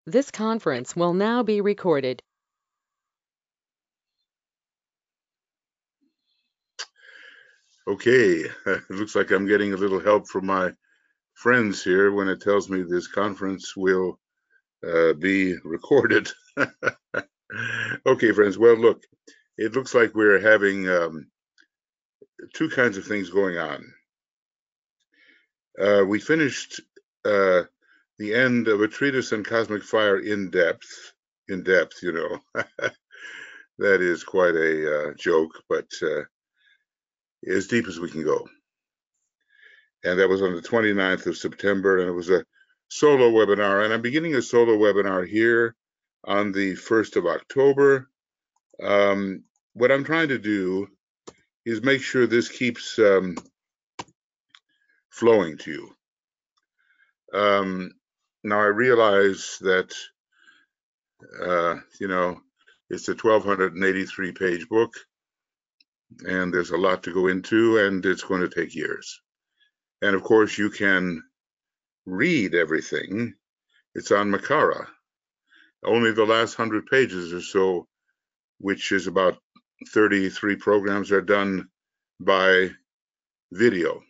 This conference will now be recorded. Okay, it looks like I'm getting a little help from my friends here when it tells me this conference will be recorded. Okay, friends, well, look, it looks like we're having two kinds of things going on. We finished the end of a treatise on cosmic fire in depth, you know. That is quite a joke, but as deep as we can go. And that was on the 29th of September, and it was a solo webinar. And I'm beginning a solo webinar here on the 1st of October. What I'm trying to do is make sure this keeps flowing to you. Now I realize that, it's a 1,283 page book, and there's a lot to go into, and it's going to take years. And of course, you can read everything. It's on Makara. Only the last 100 pages or so, which is about 33 programs, are done by video.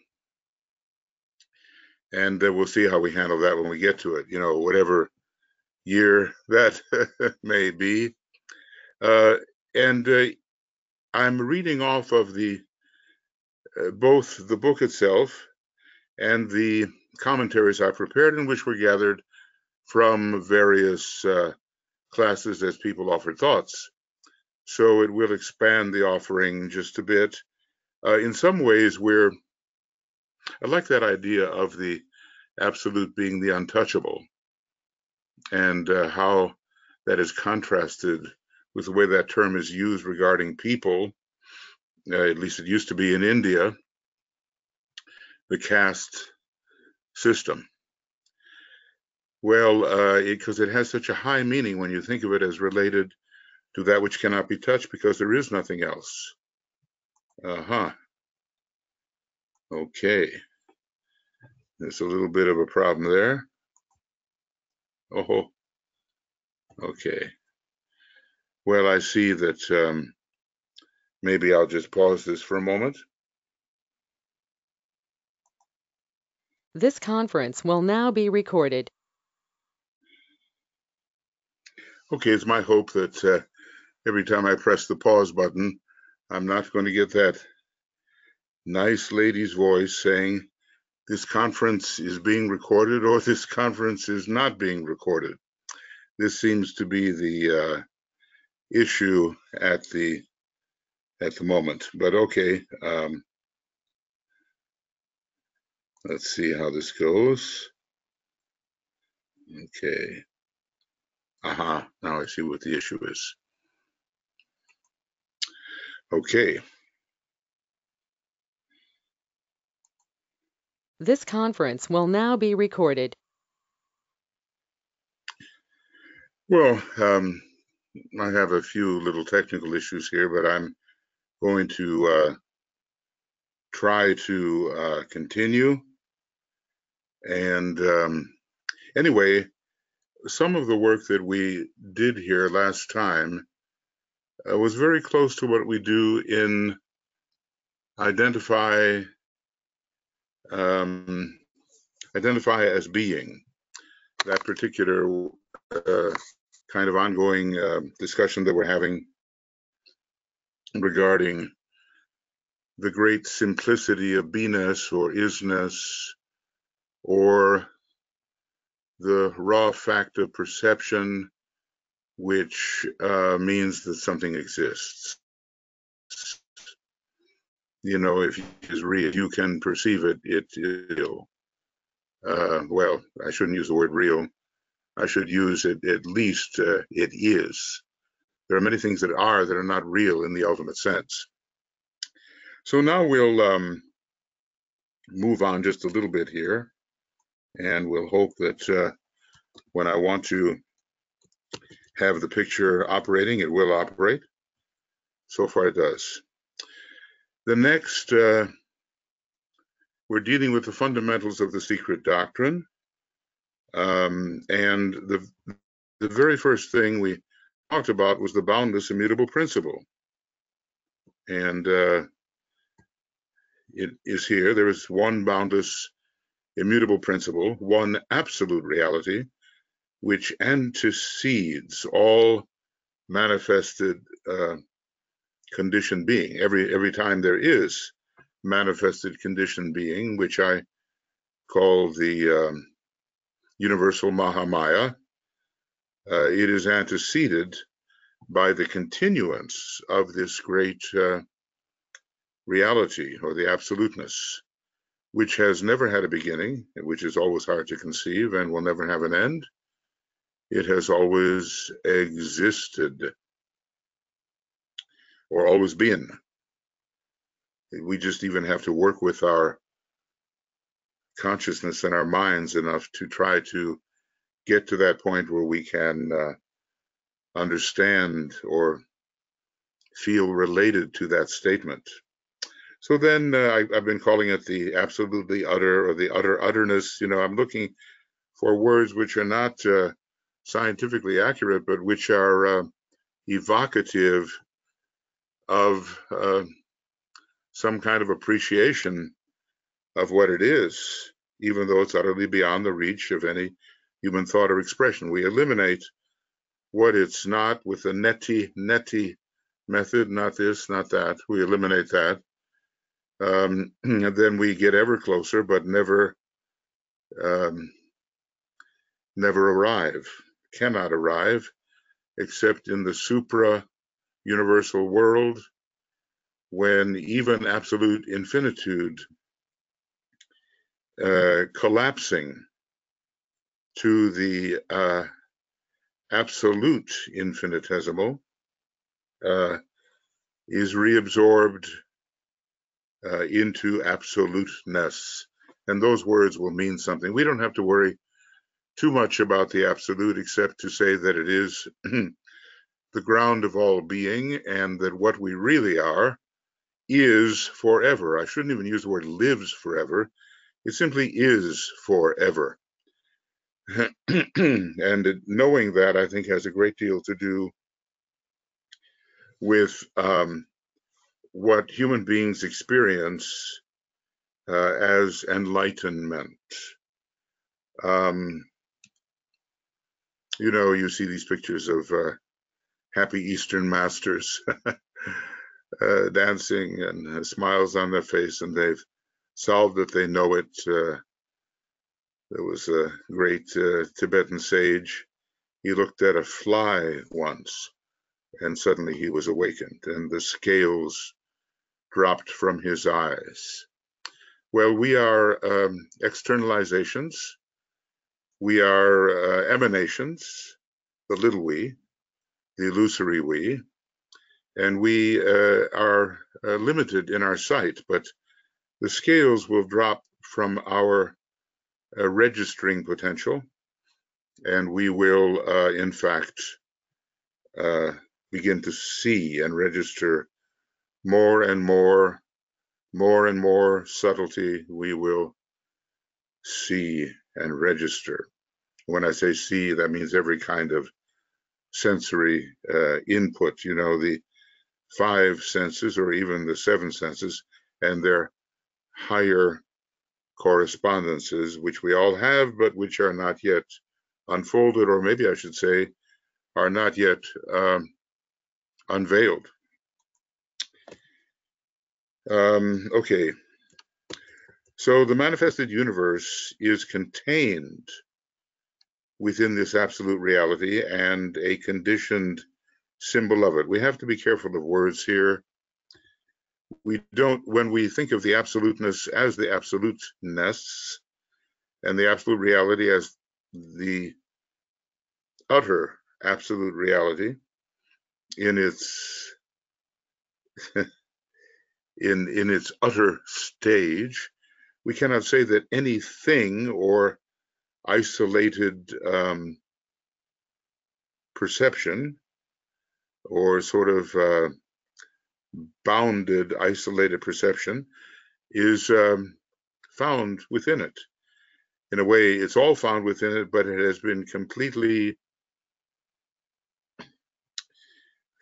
And we'll see how we handle that when we get to it, whatever year that may be. I'm reading off of the both the book itself and the commentaries I prepared, in which were gathered from various classes as people offered thoughts. So it will expand the offering just a bit. In some ways, I like that idea of the absolute being the untouchable, and how that is contrasted with the way that term is used regarding people. At least it used to be in India, the caste system. Well, because it has such a high meaning when you think of it as related to that which cannot be touched, because there is nothing else. Okay. There's a little bit of a problem there. Oh, okay. Well, I see that maybe I'll just pause this for a moment. This conference will now be recorded. Okay, it's my hope that every time I press the pause button, I'm not going to get that nice lady's voice saying, this conference is being recorded, or this conference is not being recorded. This seems to be the issue at the moment, but okay. Let's see how this goes. Okay. Now I see what the issue is. Okay. This conference will now be recorded. Well, I have a few little technical issues here, but I'm going to try to continue. And anyway, some of the work that we did here last time was very close to what we do in identify as being, that particular kind of ongoing discussion that we're having regarding the great simplicity of beingness or isness, or the raw fact of perception, which means that something exists. If it is real, you can perceive it, it is real. Well, I shouldn't use the word real. I should use it, at least it is. There are many things that are not real in the ultimate sense. So now we'll move on just a little bit here, and we'll hope that when I want to have the picture operating, it will operate. So far it does. The next, we're dealing with the fundamentals of the secret doctrine, and the the very first thing we talked about was the boundless immutable principle. And it is here. There is one boundless immutable principle, one absolute reality, which antecedes all manifested conditioned being. Every time there is manifested conditioned being, which I call the universal Mahamaya, it is anteceded by the continuance of this great reality, or the absoluteness, which has never had a beginning, which is always hard to conceive and will never have an end. It has always existed, or always been. We just even have to work with our consciousness and our minds enough to try to get to that point where we can understand or feel related to that statement. So then I've been calling it the absolutely utter, or the utter otherness. You know, I'm looking for words which are not scientifically accurate, but which are evocative of some kind of appreciation of what it is, even though it's utterly beyond the reach of any human thought or expression. We eliminate what it's not with the neti method, not this, not that. We eliminate that. And then we get ever closer, but never arrive, cannot arrive, except in the supra-universal world, when even absolute infinitude collapsing to the absolute infinitesimal is reabsorbed into absoluteness. And those words will mean something. We don't have to worry too much about the absolute, except to say that it is the ground of all being, and that what we really are is forever. I shouldn't even use the word lives forever. It simply is forever. And knowing that, I think, has a great deal to do with what human beings experience as enlightenment. You know, you see these pictures of happy Eastern masters dancing and smiles on their face, and they've solved it, they know it. There was a great Tibetan sage. He looked at a fly once, and suddenly he was awakened, and the scales dropped from his eyes. Well, we are externalizations. We are emanations, the little we, the illusory we, and we are limited in our sight, but the scales will drop from our registering potential, and we will, in fact, begin to see and register more and more subtlety. We will see and register. When I say see, that means every kind of sensory input, you know, the 5 senses or even the 7 senses and their higher correspondences, which we all have, but which are not yet unfolded, or maybe I should say, are not yet unveiled. Okay, so the manifested universe is contained within this absolute reality and a conditioned symbol of it. We have to be careful of words here. We don't, when we think of the absoluteness as the absoluteness and the absolute reality as the utter absolute reality in its in its utter stage, we cannot say that anything or isolated perception or sort of bounded, isolated perception is found within it. In a way, it's all found within it, but it has been completely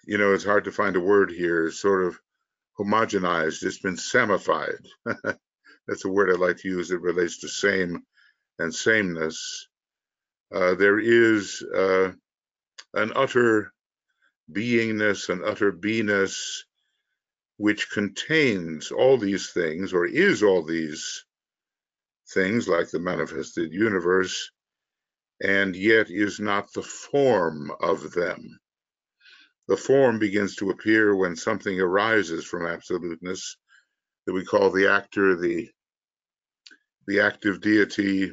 it's hard to find a word here. It's sort of homogenized. It's been samified. That's a word I like to use that relates to same and sameness. There is an utter beingness, an utter beiness, which contains all these things, or is all these things, like the manifested universe, and yet is not the form of them. The form begins to appear when something arises from absoluteness that we call the actor, the active deity.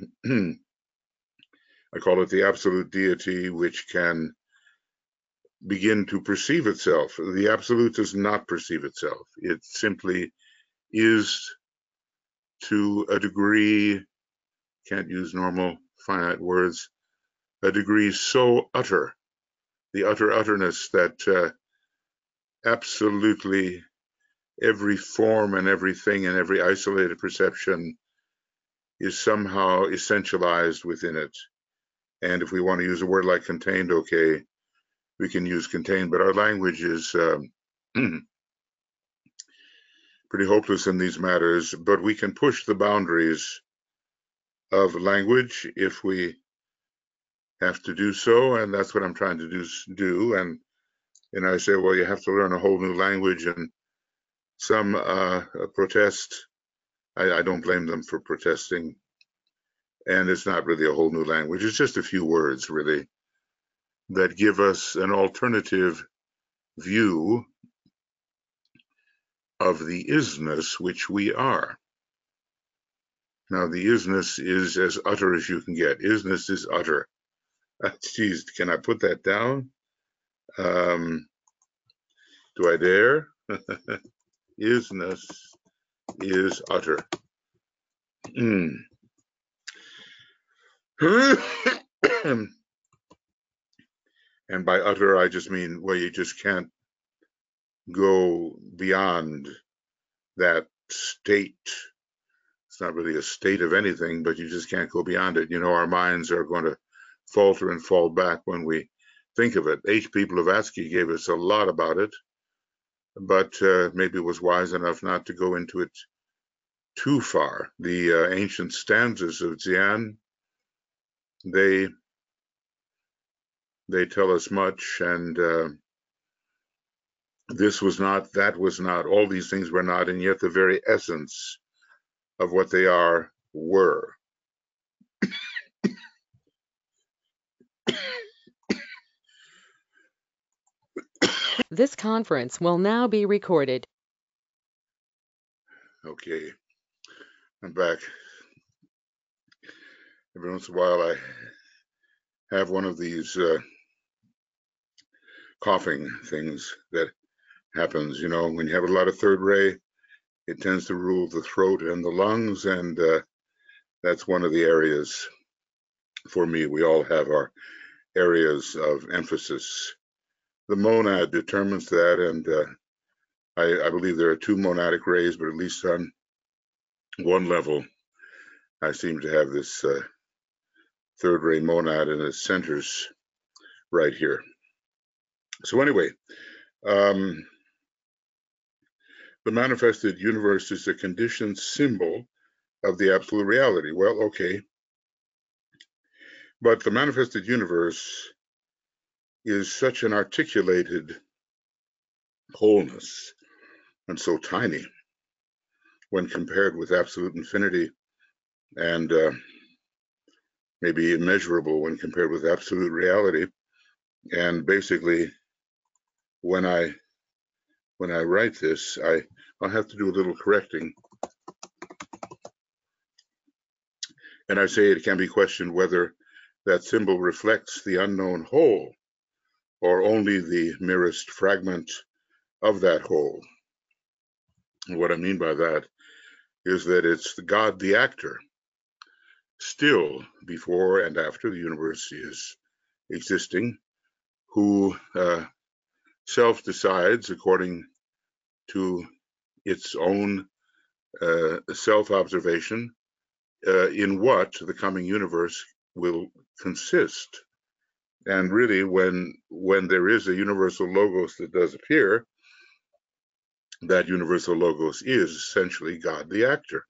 I call it the absolute deity, which can begin to perceive itself. The absolute does not perceive itself. It simply is, to a degree, can't use normal finite words, a degree so utter, the utterness that absolutely every form and everything and every isolated perception is somehow essentialized within it. And if we want to use a word like contained, okay, we can use contained, but our language is pretty hopeless in these matters, but we can push the boundaries of language if we have to do so, and that's what I'm trying to do. And I say, well, you have to learn a whole new language, and some protest. I don't blame them for protesting, and it's not really a whole new language. It's just a few words, really, that give us an alternative view of the isness which we are. Now, the isness is as utter as you can get. Isness is utter. Geez, can I put that down? Do I dare? Isness is utter. And by utter, I just mean, well, you just can't go beyond that state. It's not really a state of anything, but you just can't go beyond it. Our minds are going to falter and fall back when we think of it. H.P. Blavatsky gave us a lot about it, but maybe was wise enough not to go into it too far. The ancient stanzas of Dzyan, they tell us much, and this was not, that was not, all these things were not, and yet the very essence of what they are were. This conference will now be recorded. Okay, I'm back. Every once in a while I have one of these coughing things that happens, when you have a lot of third ray, it tends to rule the throat and the lungs, and that's one of the areas for me. We all have our areas of emphasis. The monad determines that, and I believe there are two monadic rays, but at least on one level, I seem to have this third ray monad, and it centers right here. So anyway, the manifested universe is a conditioned symbol of the absolute reality. Well, okay. But the manifested universe is such an articulated wholeness and so tiny when compared with absolute infinity, and maybe immeasurable when compared with absolute reality. And basically, when I write this, I'll have to do a little correcting. And I say it can be questioned whether that symbol reflects the unknown whole or only the merest fragment of that whole. And what I mean by that is that it's God, the actor, still before and after the universe is existing, who self-decides according to its own self-observation in what the coming universe will consist. And really, when there is a universal logos that does appear, that universal logos is essentially God the actor,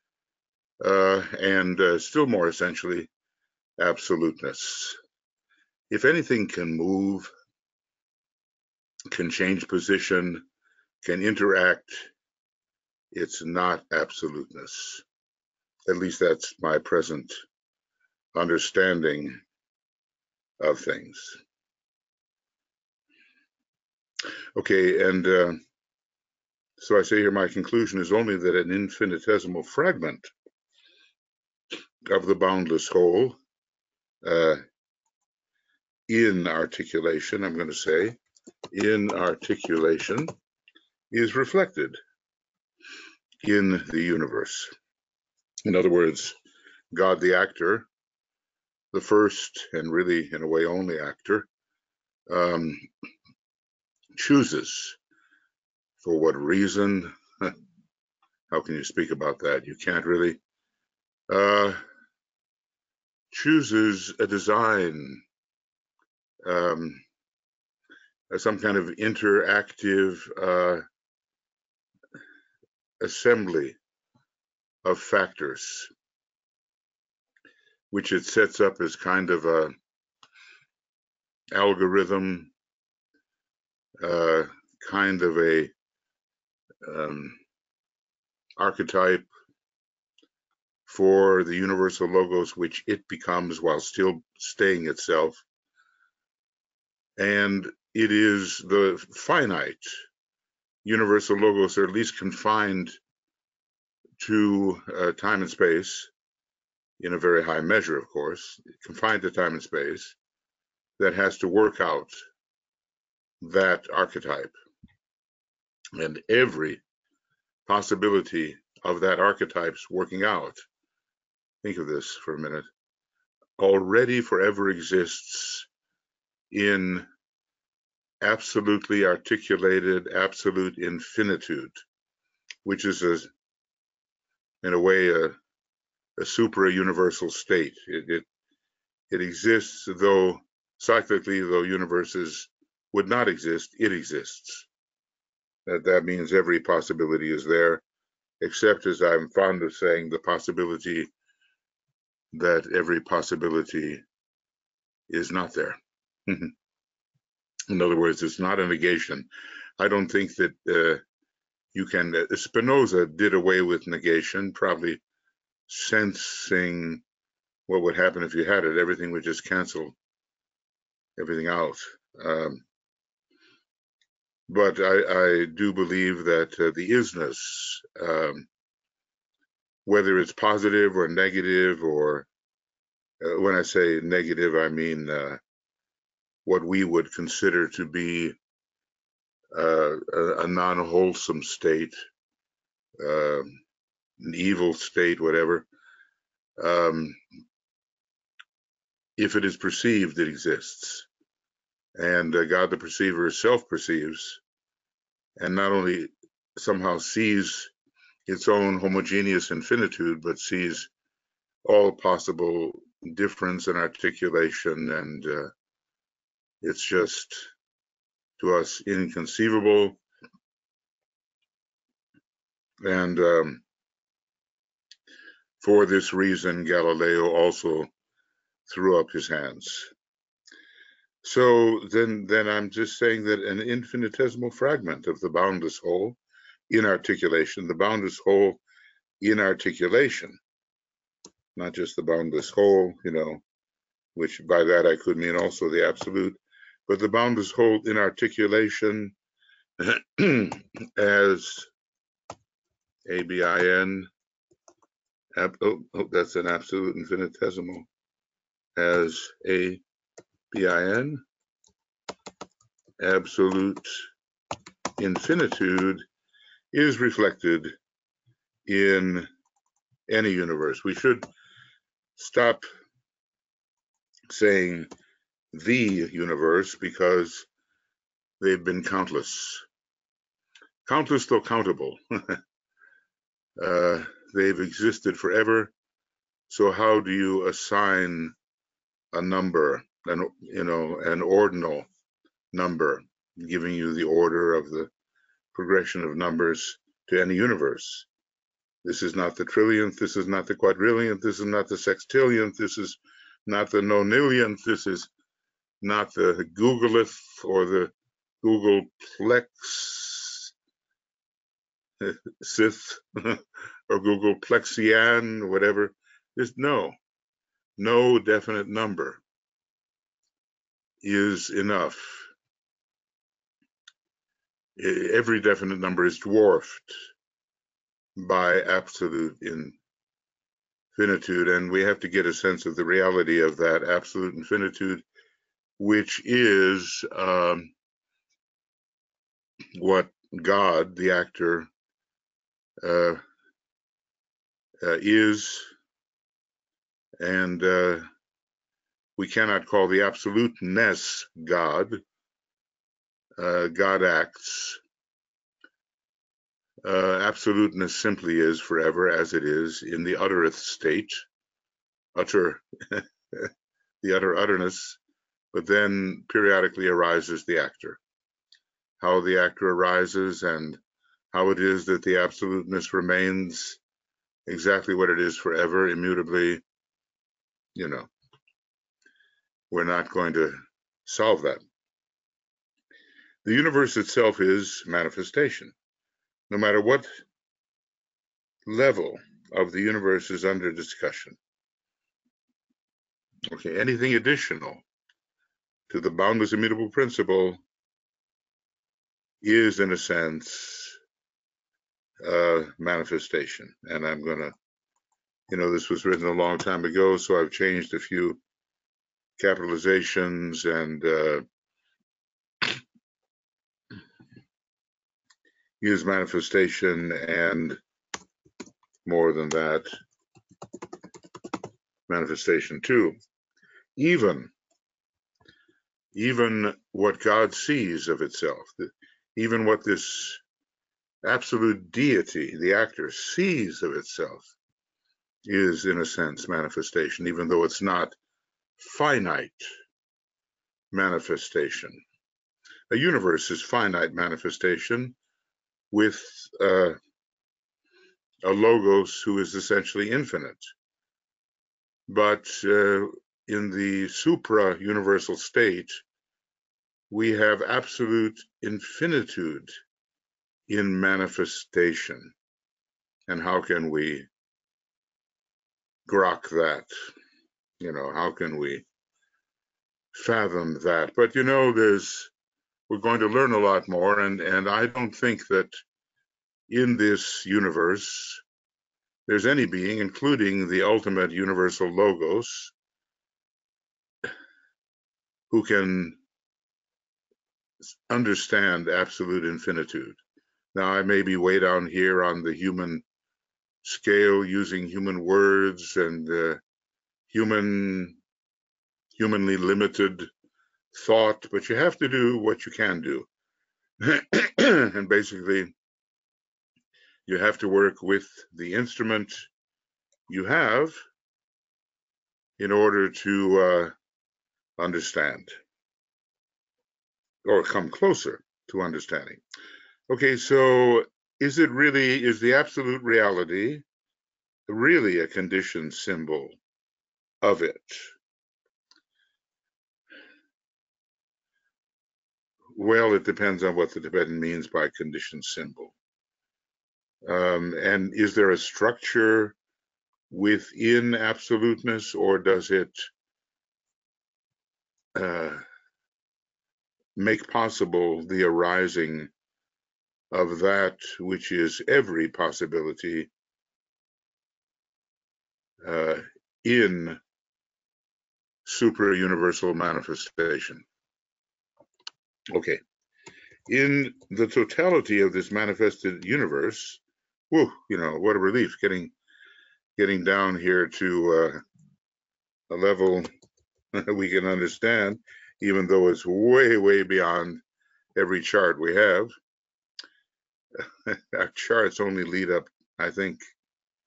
and still more essentially, absoluteness. If anything can move, can change position, can interact, it's not absoluteness. At least that's my present understanding of things. Okay, and so I say here my conclusion is only that an infinitesimal fragment of the boundless whole, in articulation, I'm going to say, in articulation, is reflected in the universe. In other words, God the actor, the first and really in a way only actor, chooses. For what reason? How can you speak about that? You can't really. Chooses a design, some kind of interactive assembly of factors, which it sets up as kind of a algorithm, kind of a archetype for the universal logos, which it becomes while still staying itself. And it is the finite universal logos, or at least confined to time and space, in a very high measure, of course, confined to time and space, that has to work out that archetype. And every possibility of that archetype's working out, think of this for a minute, already forever exists in absolutely articulated absolute infinitude, which is in a way a supra-universal state. It exists, though cyclically, though universes would not exist, it exists. That means every possibility is there, except, as I'm fond of saying, the possibility that every possibility is not there. In other words, it's not a negation. I don't think that you can. Spinoza did away with negation, probably sensing what would happen if you had it. Everything would just cancel everything out. But I do believe that the isness, whether it's positive or negative, or when I say negative, I mean what we would consider to be a non-wholesome state, an evil state, whatever. If it is perceived, it exists. And God the perceiver self-perceives, and not only somehow sees its own homogeneous infinitude, but sees all possible difference and articulation, and it's just, to us, inconceivable. And for this reason, Galileo also threw up his hands. So then I'm just saying that an infinitesimal fragment of the boundless whole in articulation, the boundless whole in articulation, not just the boundless whole, which by that I could mean also the absolute, but the boundless whole in articulation as ABIN, that's an absolute infinitesimal, as ABIN, absolute infinitude, is reflected in any universe. We should stop saying the universe, because they've been countless though countable. They've existed forever. So how do you assign a number an ordinal number, giving you the order of the progression of numbers to any universe. This is not the trillionth, this is not the quadrillionth, this is not the sextillionth, this is not the nonillionth, this is not the Googolith or the Googleplex Sith or Googleplexian, whatever. There's no definite number is enough. Every definite number is dwarfed by absolute infinitude, and we have to get a sense of the reality of that absolute infinitude, which is what God, the actor, is, and we cannot call the absoluteness God. God acts. Absoluteness simply is forever as it is in the uttereth state, the utter utterness, but then periodically arises the actor. How the actor arises and how it is that the absoluteness remains exactly what it is forever, immutably, we're not going to solve that. The universe itself is manifestation. No matter what level of the universe is under discussion. Okay, anything additional to the boundless immutable principle is, in a sense, manifestation. And I'm going to, this was written a long time ago, so I've changed a few capitalizations and use manifestation and more than that, manifestation too. Even what God sees of itself, even what this absolute deity, the actor, sees of itself is, in a sense, manifestation, even though it's not finite manifestation. A universe is finite manifestation with a logos who is essentially infinite. But in the supra-universal state, we have absolute infinitude in manifestation. And how can we grok that? How can we fathom that? But we're going to learn a lot more, and I don't think that in this universe there's any being, including the ultimate universal logos, who can understand absolute infinitude. Now, I may be way down here on the human scale, using human words and humanly limited thought, but you have to do what you can do. And basically, you have to work with the instrument you have in order to understand or come closer to understanding. Okay, so is the absolute reality really a conditioned symbol of it? Well, it depends on what the Tibetan means by conditioned symbol. And is there a structure within absoluteness, or does it make possible the arising of that which is every possibility in supra-universal manifestation? Okay, in the totality of this manifested universe, what a relief getting down here to a level we can understand, even though it's way, way beyond every chart we have. Our charts only lead up, I think,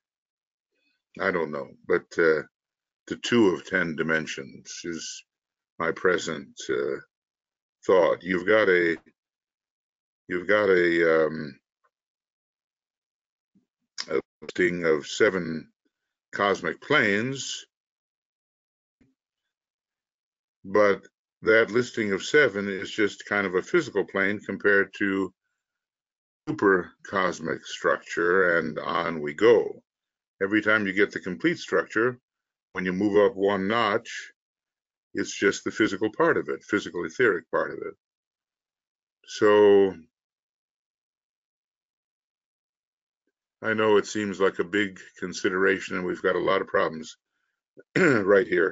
I don't know, but to 2 of 10 dimensions is my present thought. You've got a listing of 7 cosmic planes, but that listing of 7 is just kind of a physical plane compared to super cosmic structure, and on we go. Every time you get the complete structure, when you move up 1 notch, it's just the physical part of it, physical etheric part of it. So I know it seems like a big consideration, and we've got a lot of problems right here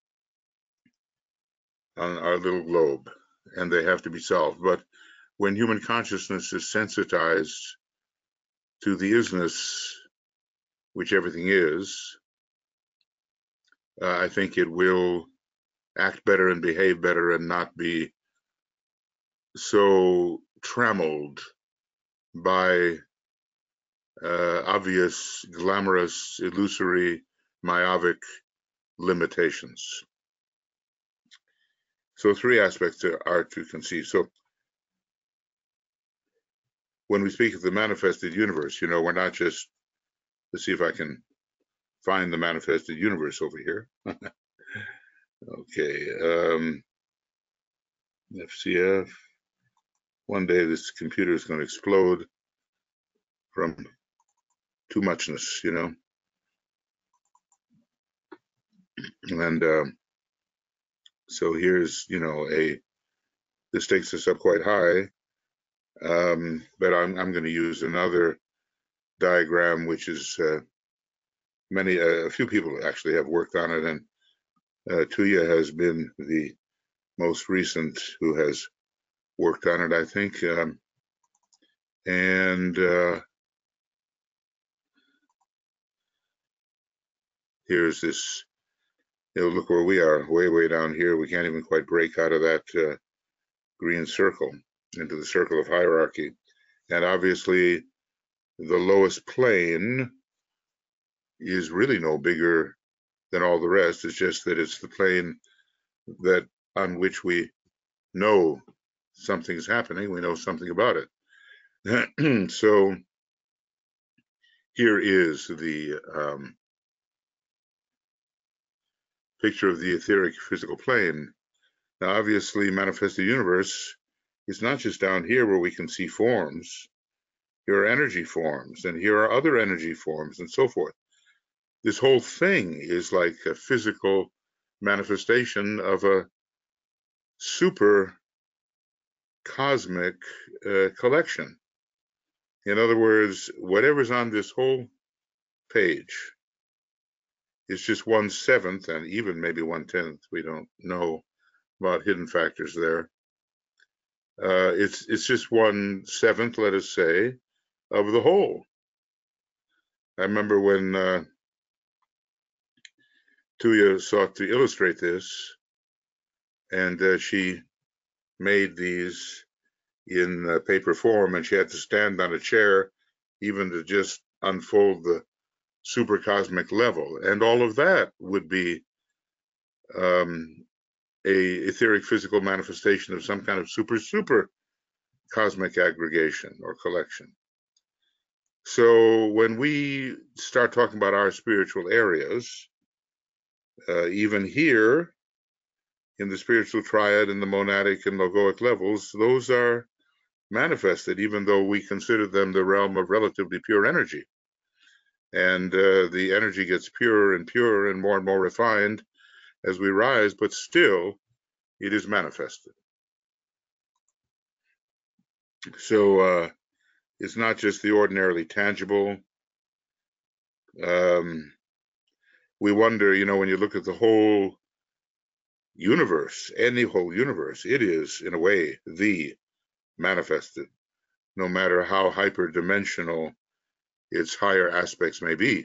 on our little globe, and they have to be solved. But when human consciousness is sensitized to the isness, which everything is, I think it will act better and behave better and not be so trammeled by obvious, glamorous, illusory, myopic limitations. So 3 aspects are to conceive. So when we speak of the manifested universe, we're not just, let's see if I can find the manifested universe over here. Okay, FCF. One day this computer is going to explode from too muchness, And so here's, this takes us up quite high, but I'm going to use another diagram, which is a few people actually have worked on it, and Tuya has been the most recent who has worked on it, I think. Here's this, look where we are, way down here. We can't even quite break out of that green circle into the circle of hierarchy. And obviously, the lowest plane is really no bigger than all the rest. It's just that it's the plane that on which we know something's happening. We know something about it. So here is the picture of the etheric physical plane. Now, obviously, manifested universe is not just down here where we can see forms. Here are energy forms, and here are other energy forms, and so forth. This whole thing is like a physical manifestation of a super cosmic collection. In other words, whatever's on this whole page is just 1/7, and even maybe 1/10. We don't know about hidden factors there. It's just 1/7, let us say, of the whole. I remember when Tuya sought to illustrate this, and she made these in paper form, and she had to stand on a chair even to just unfold the supercosmic level, and all of that would be a etheric physical manifestation of some kind of super cosmic aggregation or collection. So when we start talking about our spiritual areas, even here in the spiritual triad and the monadic and logoic levels, those are manifested, even though we consider them the realm of relatively pure energy. And the energy gets purer and purer and more refined as we rise, but still it is manifested. So it's not just the ordinarily tangible. We wonder, when you look at the whole universe, any whole universe, it is, in a way, the manifested, no matter how hyperdimensional its higher aspects may be.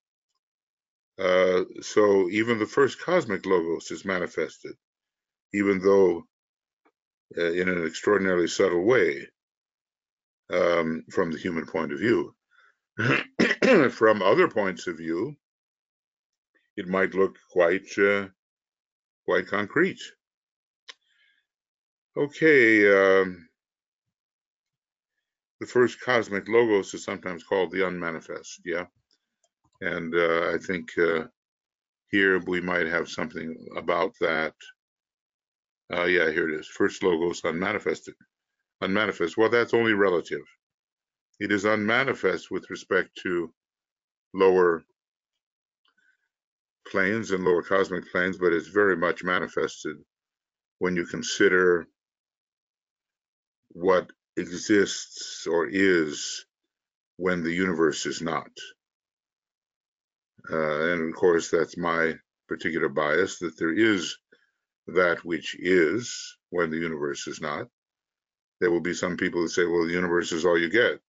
So even the first cosmic logos is manifested, even though in an extraordinarily subtle way from the human point of view. From other points of view, it might look quite concrete. Okay, the first cosmic logos is sometimes called the unmanifest, yeah? And I think here we might have something about that. Yeah, here it is. First logos unmanifested. Unmanifest, well, that's only relative. It is unmanifest with respect to lower planes and lower cosmic planes, but it's very much manifested when you consider what exists or is when the universe is not. And of course, that's my particular bias, that there is that which is when the universe is not. There will be some people that say, well, the universe is all you get.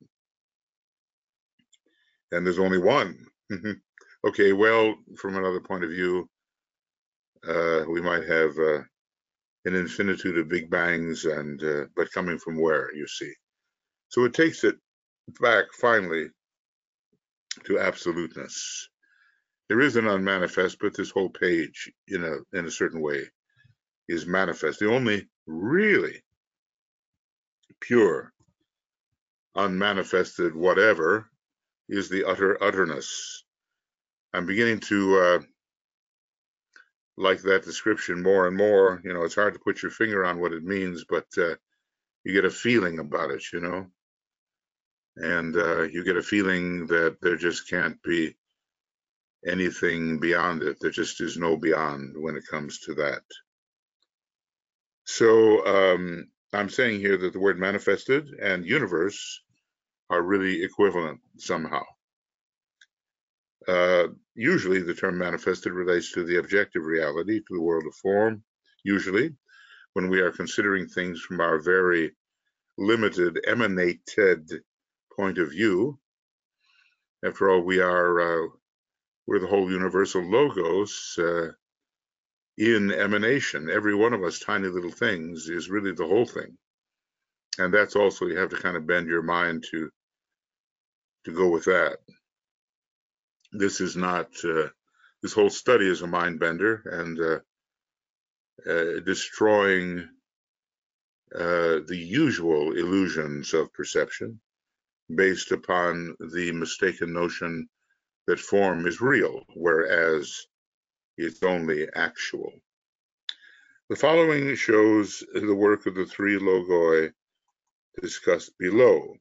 And there's only one. Okay, well, from another point of view, we might have an infinitude of big bangs, and but coming from where, you see. So it takes it back finally to absoluteness. There is an unmanifest, but this whole page, in a certain way, is manifest. The only really pure, unmanifested whatever is the utter otherness. I'm beginning to like that description more and more. You know, it's hard to put your finger on what it means, but you get a feeling about it, you know, and you get a feeling that there just can't be anything beyond it. There just is no beyond when it comes to that. So I'm saying here that the word manifested and universe are really equivalent somehow. Usually the term manifested relates to the objective reality, to the world of form, usually, when we are considering things from our very limited, emanated point of view. After all, we're the whole universal logos in emanation. Every one of us, tiny little things, is really the whole thing. And that's also, you have to kind of bend your mind to go with that. This is not, this whole study is a mind bender, and destroying the usual illusions of perception based upon the mistaken notion that form is real, whereas it's only actual. The following shows the work of the three logoi discussed below.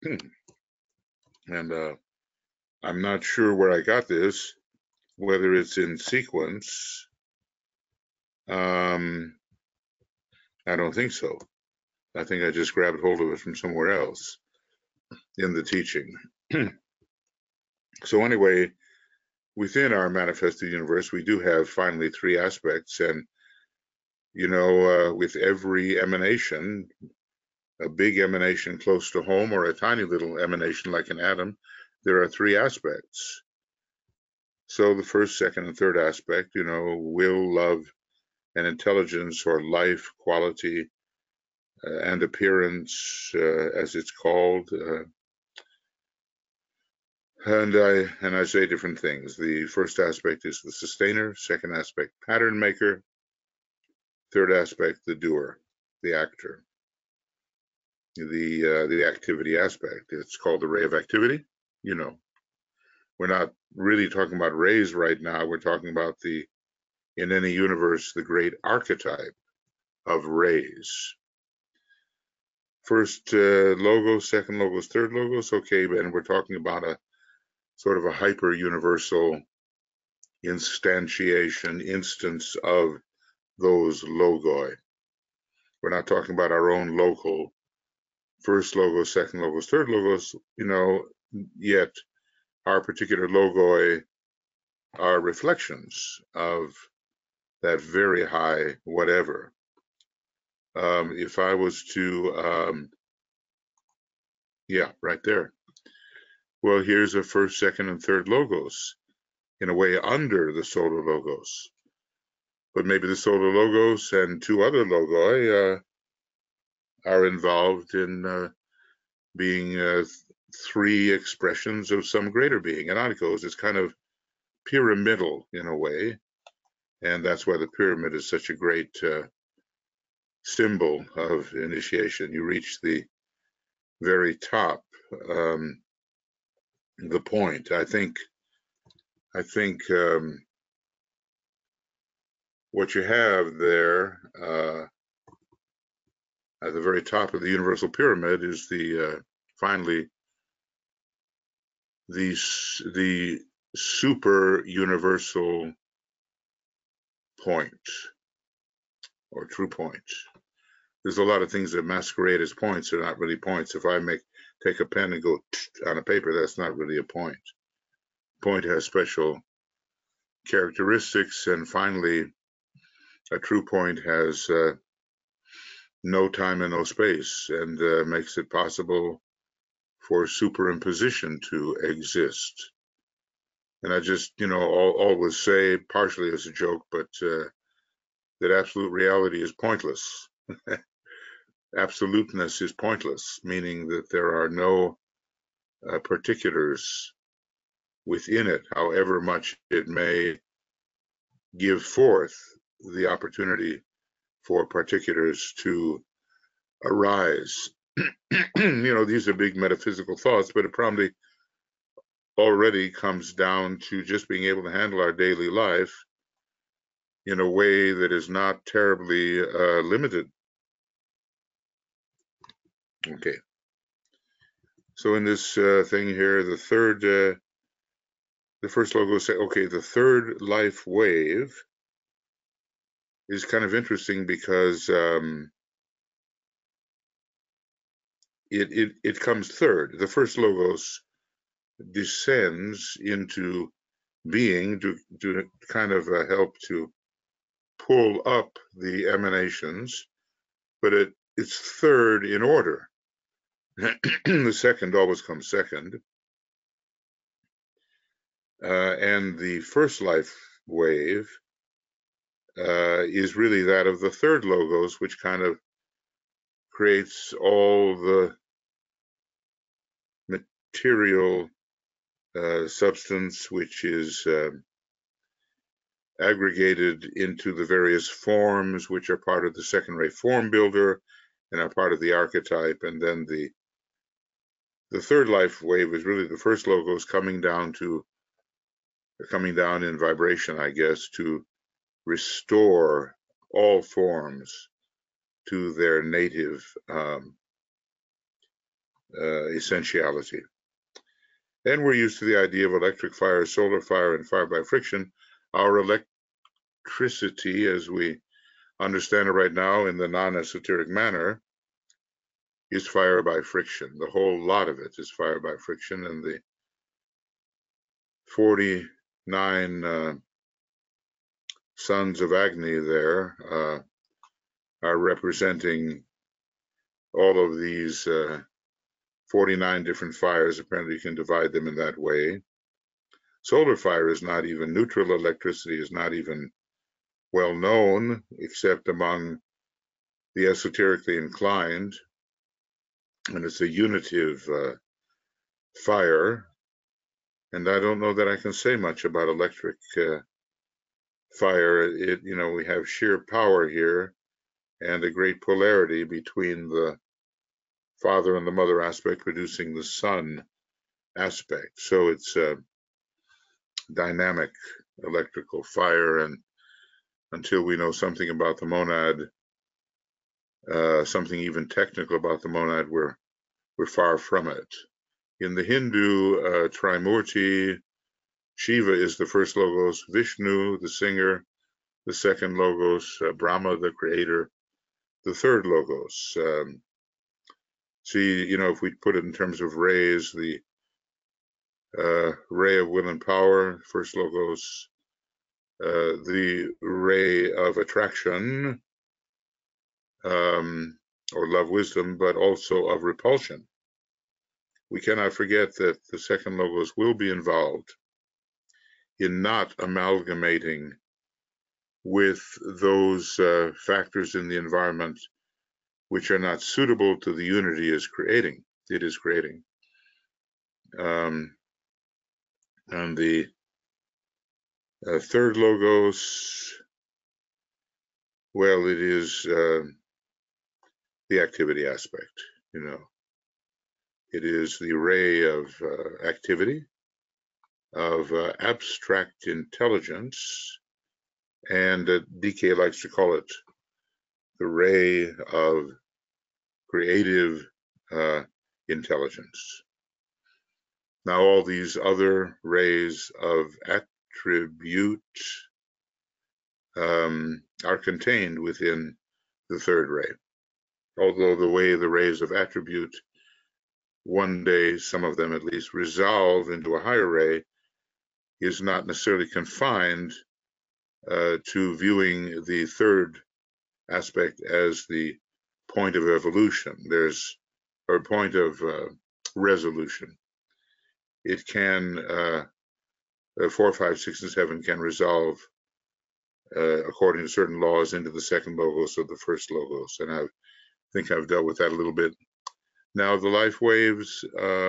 And I'm not sure where I got this, whether it's in sequence. I don't think so. I think I just grabbed hold of it from somewhere else in the teaching. So anyway, within our manifested universe, we do have finally three aspects. And, you know, with every emanation, a big emanation close to home or a tiny little emanation like an atom, there are three aspects. So the first, second, and third aspect, you know, will, love, and intelligence, or life, quality, and appearance, as it's called. And I say different things. The first aspect is the sustainer, second aspect, pattern maker, third aspect, the doer, the actor, the activity aspect. It's called the ray of activity. You know, we're not really talking about rays right now. We're talking about in any universe, the great archetype of rays. First logos, second logos, third logos. Okay, and we're talking about a sort of a hyper universal instantiation, instance of those logoi. We're not talking about our own local first logos, second logos, third logos, you know, yet our particular logoi are reflections of that very high whatever. If I was to, yeah, right there. Well, here's a first, second, and third logos, in a way under the solar logos. But maybe the solar logos and two other logoi are involved in being three expressions of some greater being. And Oikos is kind of pyramidal in a way, and that's why the pyramid is such a great symbol of initiation. You reach the very top, the point. I think what you have there at the very top of the universal pyramid is finally the super universal point, or true point. There's a lot of things that masquerade as points. They're not really points. If I take a pen and go on a paper, that's not really a point. Point has special characteristics, and finally, a true point has no time and no space, and makes it possible for superimposition to exist. And I just, always say, partially as a joke, but that absolute reality is pointless. Absoluteness is pointless, meaning that there are no particulars within it, however much it may give forth the opportunity for particulars to arise. These are big metaphysical thoughts, but it probably already comes down to just being able to handle our daily life in a way that is not terribly limited. Okay. So in this thing here, the first logo say, okay, the third life wave is kind of interesting because it comes third. The first logos descends into being to kind of help to pull up the emanations, but it's third in order. The second always comes second. And the first life wave is really that of the third logos, which kind of creates all the material substance which is aggregated into the various forms which are part of the second ray form builder and are part of the archetype. And then the third life wave is really the first logos coming down in vibration, I guess, to restore all forms to their native essentiality. And we're used to the idea of electric fire, solar fire, and fire by friction. Our electricity, as we understand it right now in the non-esoteric manner, is fire by friction. The whole lot of it is fire by friction, and the 49 sons of Agni there are representing all of these 49 different fires. Apparently you can divide them in that way. Solar fire is not even, neutral electricity is not even well known except among the esoterically inclined, and it's a unitive fire. And I don't know that I can say much about electric fire. We have sheer power here and a great polarity between the father and the mother aspect producing the son aspect. So it's a dynamic electrical fire, and until we know something about the monad, something even technical about the monad, we're far from it. In the Hindu Trimurti, Shiva is the first logos, Vishnu, the singer, the second logos, Brahma, the creator, the third logos. See, if we put it in terms of rays, the ray of will and power, first logos, the ray of attraction, or love wisdom, but also of repulsion. We cannot forget that the second logos will be involved in not amalgamating with those factors in the environment which are not suitable to the unity it is creating. And the third logos, well, it is the activity aspect. It is the ray of activity, of abstract intelligence, and DK likes to call it the ray of creative intelligence. Now, all these other rays of attribute are contained within the third ray. Although the rays of attribute one day, some of them at least, resolve into a higher ray, is not necessarily confined to viewing the third aspect as the point of evolution. Or point of resolution. It can, 4, 5, 6, and 7 can resolve according to certain laws into the second logos or the first logos, and I think I've dealt with that a little bit. Now the life waves,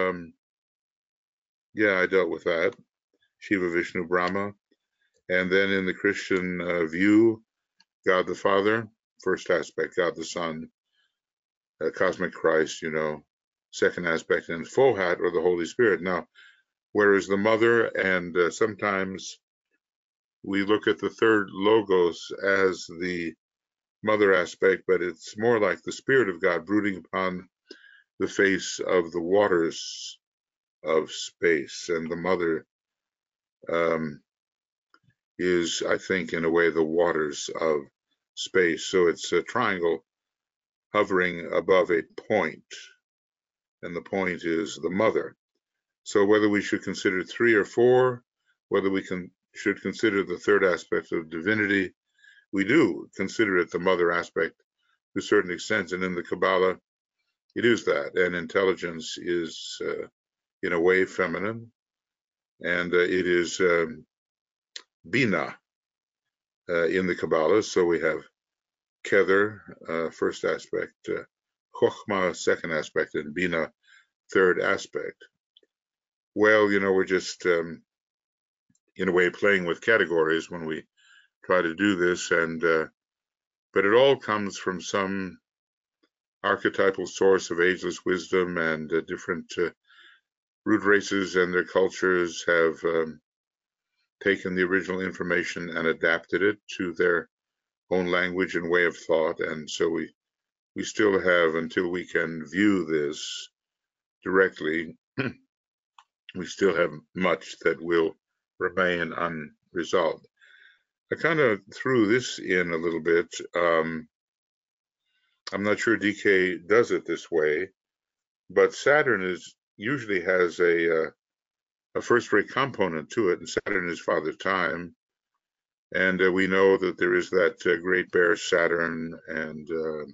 yeah, I dealt with that. Shiva, Vishnu, Brahma, and then in the Christian view, God the Father, first aspect, God the Son, cosmic Christ, second aspect, and full hat or the Holy Spirit. Now, whereas the mother, and sometimes we look at the third logos as the mother aspect, but it's more like the Spirit of God brooding upon the face of the waters of space, and the mother is, I think, in a way, the waters of space. So it's a triangle hovering above a point, and the point is the mother. So whether we should consider 3 or 4, whether we should consider the third aspect of divinity, we do consider it the mother aspect to a certain extent, and in the Kabbalah, it is that, and intelligence is in a way feminine, and it is Bina in the Kabbalah. So we have Kether, first aspect, Chokhmah, second aspect, and Bina, third aspect. Well, we're just in a way playing with categories when we try to do this, and but it all comes from some archetypal source of ageless wisdom, and different root races and their cultures have taken the original information and adapted it to their own language and way of thought, and so we still have, until we can view this directly, we still have much that will remain unresolved. I kind of threw this in a little bit. I'm not sure DK does it this way, but Saturn usually has a first-ray component to it, and Saturn is Father Time, and we know that there is that great bear Saturn, and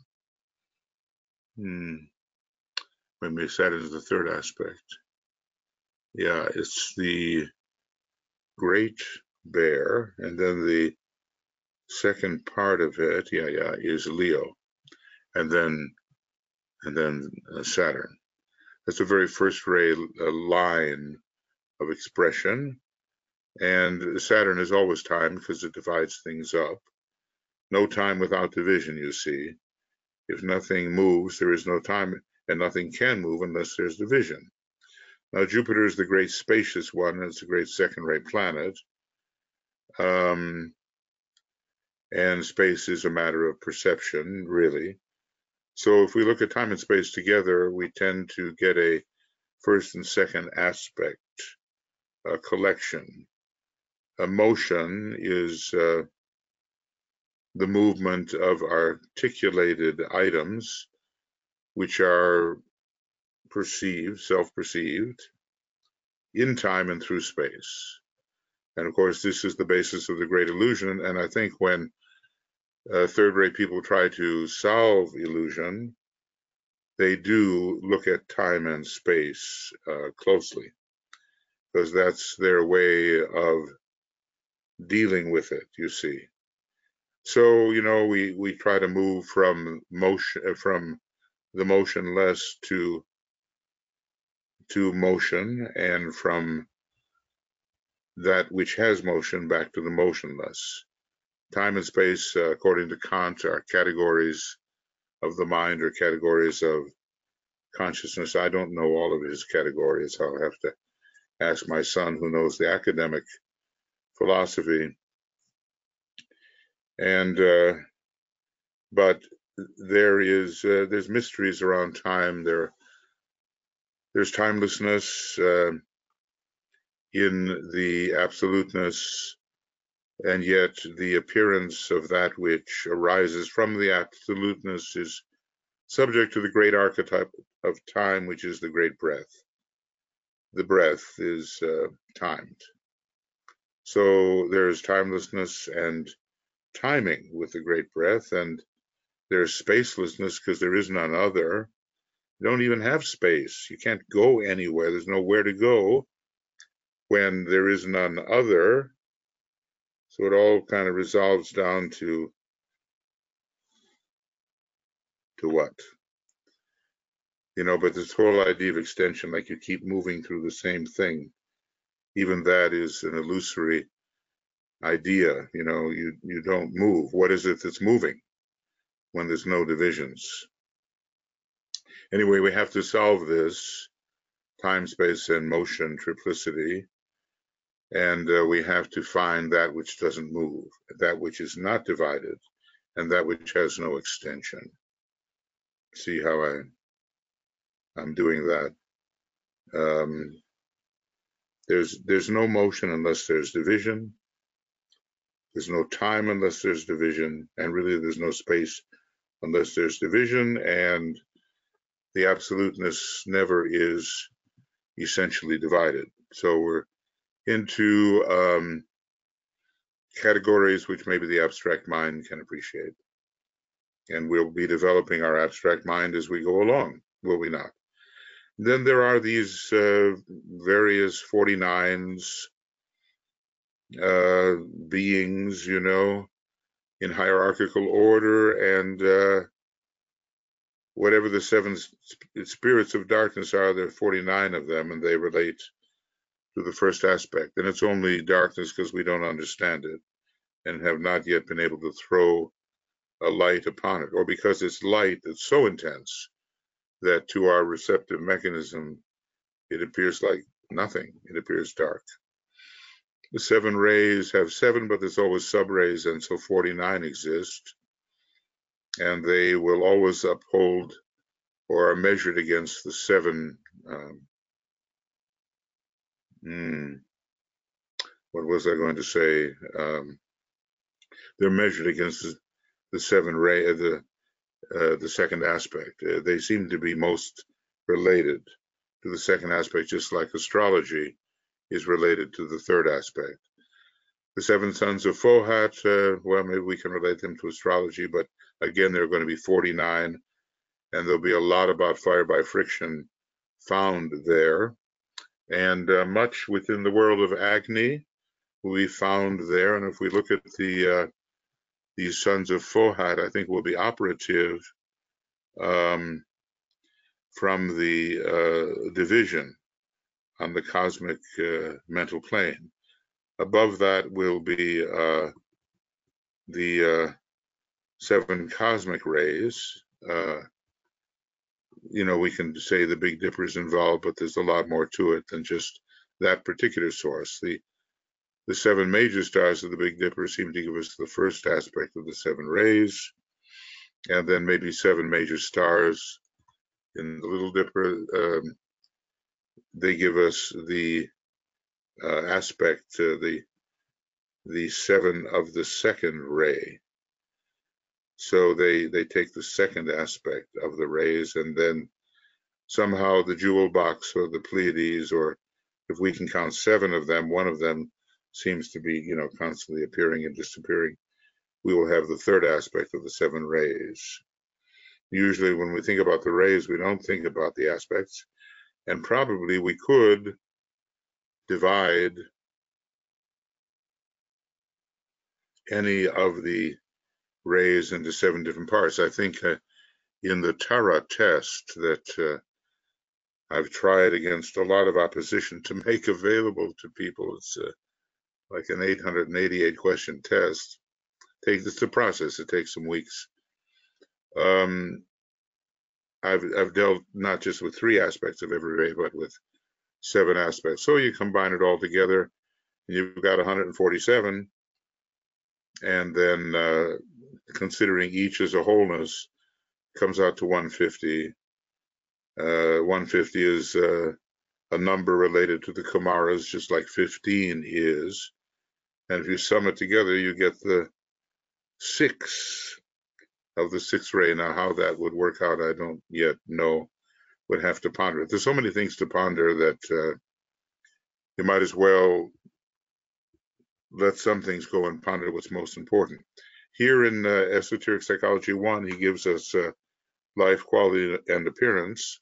maybe Saturn is the third aspect. Yeah, it's the Great Bear, and then the second part of it, is Leo, and then Saturn. That's a very first ray line of expression, and Saturn is always time because it divides things up. No time without division, you see. If nothing moves, there is no time, and nothing can move unless there's division. Now, Jupiter is the great spacious one, and it's a great second-rate planet. And space is a matter of perception, really. So if we look at time and space together, we tend to get a first and second aspect, a collection. Emotion is the movement of articulated items, which are perceived, self-perceived, in time and through space. And of course, this is the basis of the great illusion. And I think when third-rate people try to solve illusion, they do look at time and space closely, because that's their way of dealing with it, you see. So, we try to move from motion, from the motionless to motion, and from that which has motion back to the motionless. Time and space, according to Kant, are categories of the mind or categories of consciousness. I don't know all of his categories. I'll have to ask my son, who knows the academic philosophy. And but there's mysteries around time. There's timelessness in the absoluteness, and yet the appearance of that which arises from the absoluteness is subject to the great archetype of time, which is the great breath. The breath is timed. So there's timelessness and timing with the great breath, and there's spacelessness because there is none other. You don't even have space. You can't go anywhere. There's nowhere to go when there is none other. So it all kind of resolves down to what? But this whole idea of extension, like you keep moving through the same thing, even that is an illusory idea. You don't move. What is it that's moving when there's no divisions? Anyway, we have to solve this time, space, and motion triplicity, and we have to find that which doesn't move, that which is not divided, and that which has no extension. See how I'm doing that. There's no motion unless there's division. There's no time unless there's division, and really there's no space unless there's division, and the absoluteness never is essentially divided. So we're into categories which maybe the abstract mind can appreciate. And we'll be developing our abstract mind as we go along, will we not? Then there are these various 49s beings, in hierarchical order, and whatever the 7 spirits of darkness are, there are 49 of them, and they relate to the first aspect. And it's only darkness because we don't understand it and have not yet been able to throw a light upon it, or because it's light that's so intense that to our receptive mechanism, it appears like nothing. It appears dark. The 7 rays have 7, but there's always sub-rays, and so 49 exist. And they will always uphold or are measured against the 7. What was I going to say? They're measured against the 7 ray, the second aspect. They seem to be most related to the second aspect, just like astrology is related to the third aspect. The 7 sons of Fohat, well, maybe we can relate them to astrology, but again, there are going to be 49, and there'll be a lot about fire by friction found there. And much within the world of Agni we found there. And if we look at these sons of Fohat, I think will be operative from the division on the cosmic mental plane. Above that will be the 7 cosmic rays. We can say the Big Dipper is involved, but there's a lot more to it than just that particular source. The 7 major stars of the Big Dipper seem to give us the first aspect of the 7 rays, and then maybe 7 major stars in the Little Dipper. They give us the aspect, the 7 of the second ray. So they take the second aspect of the rays, and then somehow the jewel box or the Pleiades, or if we can count 7 of them, one of them seems to be, constantly appearing and disappearing. We will have the third aspect of the 7 rays. Usually when we think about the rays, we don't think about the aspects, and probably we could divide any of the rays into 7 different parts. I think in the Tara test that I've tried against a lot of opposition to make available to people, it's like an 888 question test. It's a process. It takes some weeks. I've dealt not just with 3 aspects of every ray, but with 7 aspects. So you combine it all together, and you've got 147, and then considering each as a wholeness, comes out to 150. 150 is a number related to the Kumaras, just like 15 is. And if you sum it together, you get the 6 of the 6th ray. Now, how that would work out, I don't yet know. Would have to ponder it. There's so many things to ponder that you might as well let some things go and ponder what's most important. Here in Esoteric Psychology 1, he gives us life, quality, and appearance.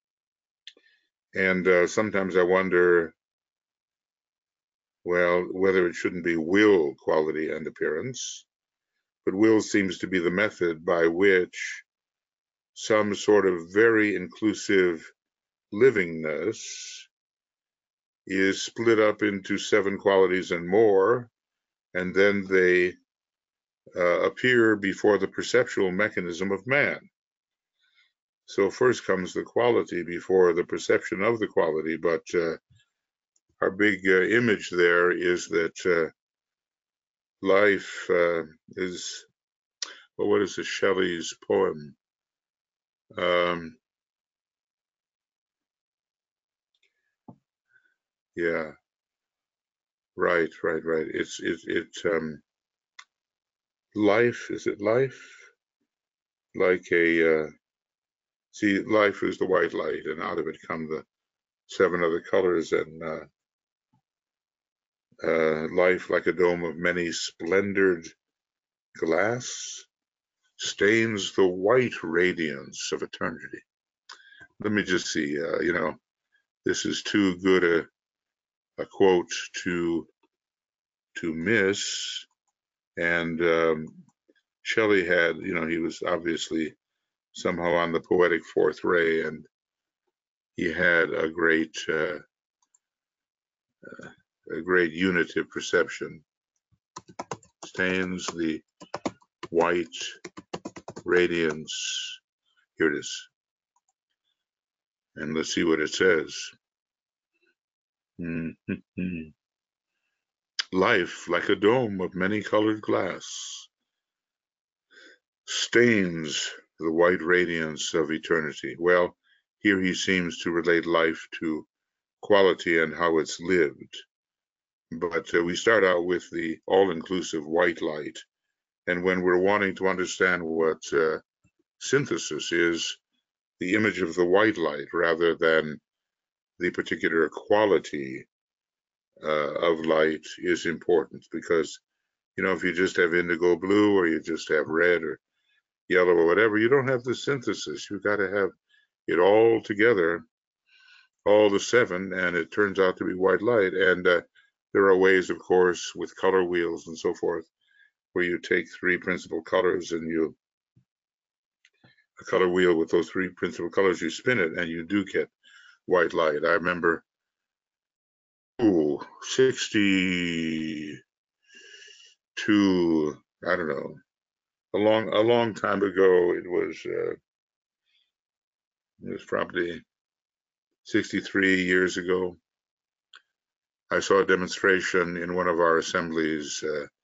And sometimes I wonder, well, whether it shouldn't be will, quality, and appearance. But will seems to be the method by which some sort of very inclusive livingness is split up into 7 qualities and more, and then they appear before the perceptual mechanism of man. So first comes the quality before the perception of the quality, but our big image there is that life is, well, what is it, Shelley's poem? Yeah, right. It's life. Is it life? Like a see, life is the white light, and out of it come the 7 other colors, and life, like a dome of many splendored glass, stains the white radiance of eternity. Let me just see. This is too good a quote to miss. And Shelley had, he was obviously somehow on the poetic 4th ray, and he had a great unitive perception. Stains the white radiance. Here it is. And let's see what it says. Life, like a dome of many colored glass, stains the white radiance of eternity. Well, here he seems to relate life to quality and how it's lived. But we start out with the all-inclusive white light. And when we're wanting to understand what synthesis is, the image of the white light rather than the particular quality of light is important, because if you just have indigo blue, or you just have red or yellow or whatever, you don't have the synthesis. You've got to have it all together, all the 7, and it turns out to be white light. And there are ways, of course, with color wheels and so forth, where you take 3 principal colors and a color wheel with those 3 principal colors, you spin it and you do get white light. I remember 62, I don't know, a long time ago. It was probably 63 years ago. I saw a demonstration in one of our assemblies,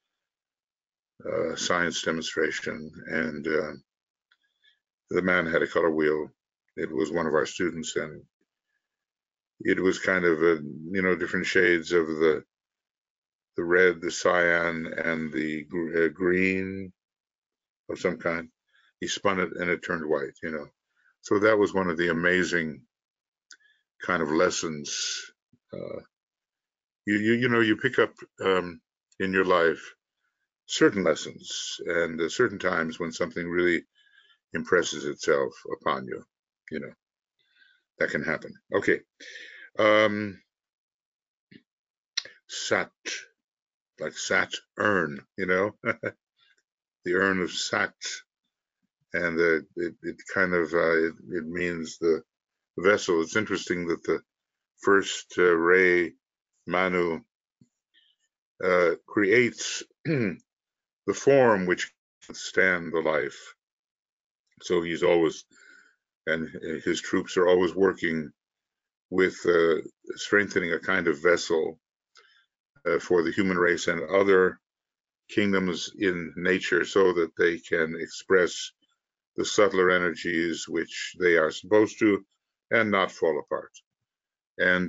science demonstration, and the man had a color wheel. It was one of our students, and it was kind of different shades of the red, the cyan, and the green of some kind. He spun it and it turned white, So that was one of the amazing kind of lessons. You pick up in your life certain lessons, and certain times when something really impresses itself upon you, that can happen. Okay. Sat, like Saturn, the urn of Sat, and it kind of it means the vessel. It's interesting that the first ray, Manu, creates the form which can stand the life. So he's always and his troops are always working with strengthening a kind of vessel for the human race and other kingdoms in nature so that they can express the subtler energies which they are supposed to and not fall apart. And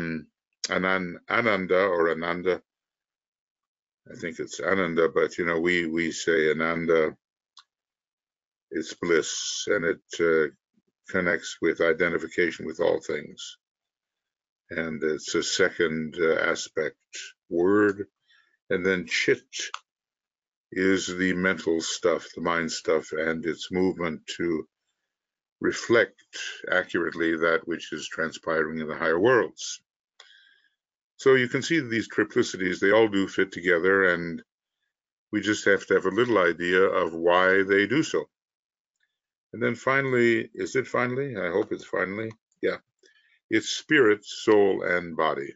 Ananda or Ananda, I think it's Ananda, but we say Ananda. It's bliss, and it connects with identification with all things. And it's a second aspect word. And then chit is the mental stuff, the mind stuff, and its movement to reflect accurately that which is transpiring in the higher worlds. So you can see these triplicities, they all do fit together, and we just have to have a little idea of why they do so. And then finally, is it finally? I hope it's finally. Yeah. It's spirit, soul, and body.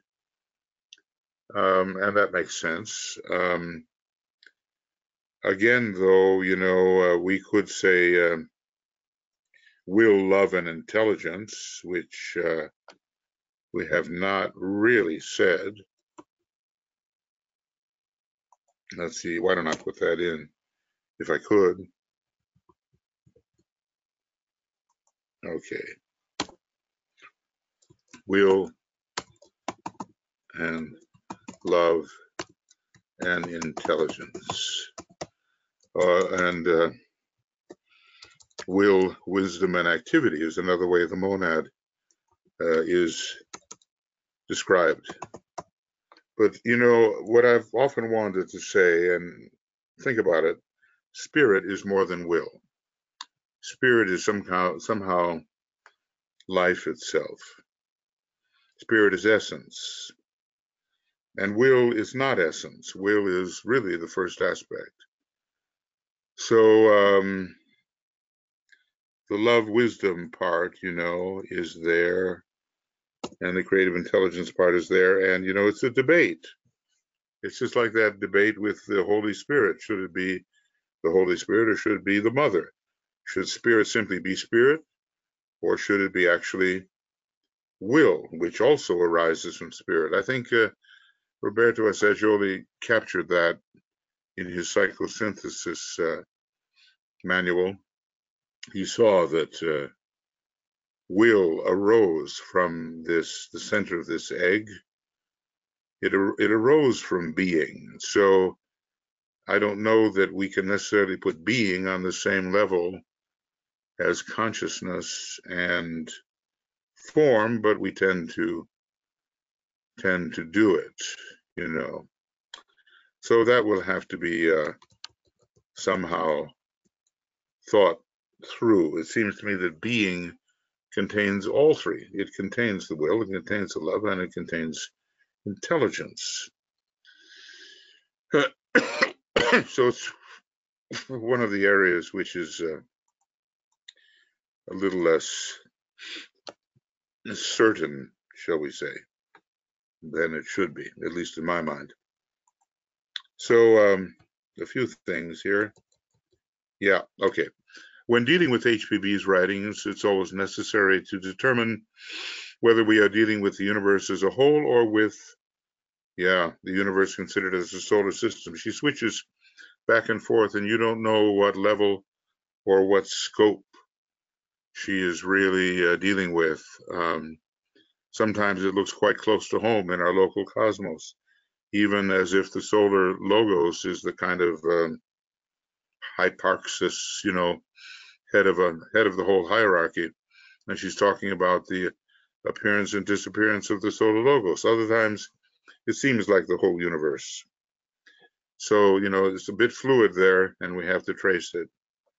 And that makes sense. Again, though, we could say will, love, and intelligence, which we have not really said. Let's see, why don't I put that in if I could? Okay. Will and love and intelligence. And will, wisdom, and activity is another way the monad is described. But what I've often wanted to say, and think about it, spirit is more than will. Spirit is somehow life itself. Spirit is essence. And will is not essence. Will is really the first aspect. So the love wisdom part, is there, and the creative intelligence part is there, and it's a debate. It's just like that debate with the Holy Spirit. Should it be the Holy Spirit or should it be the Mother? Should spirit simply be spirit, or should it be actually will, which also arises from spirit? I think Roberto Assagioli captured that in his psychosynthesis manual. He saw that will arose from the center of this egg. It arose from being. So I don't know that we can necessarily put being on the same level as consciousness and form, but we tend to do it, So that will have to be somehow thought through. It seems to me that being contains all three. It contains the will, it contains the love, and it contains intelligence. So it's one of the areas which is a little less certain, shall we say, than it should be, at least in my mind. So a few things here. Yeah, okay. When dealing with HPB's writings, it's always necessary to determine whether we are dealing with the universe as a whole or with, the universe considered as a solar system. She switches back and forth, and you don't know what level or what scope she is really dealing with. Sometimes it looks quite close to home in our local cosmos, even as if the solar logos is the kind of hyparxis, head of the whole hierarchy. And she's talking about the appearance and disappearance of the solar logos. Other times, it seems like the whole universe. So, it's a bit fluid there, and we have to trace it.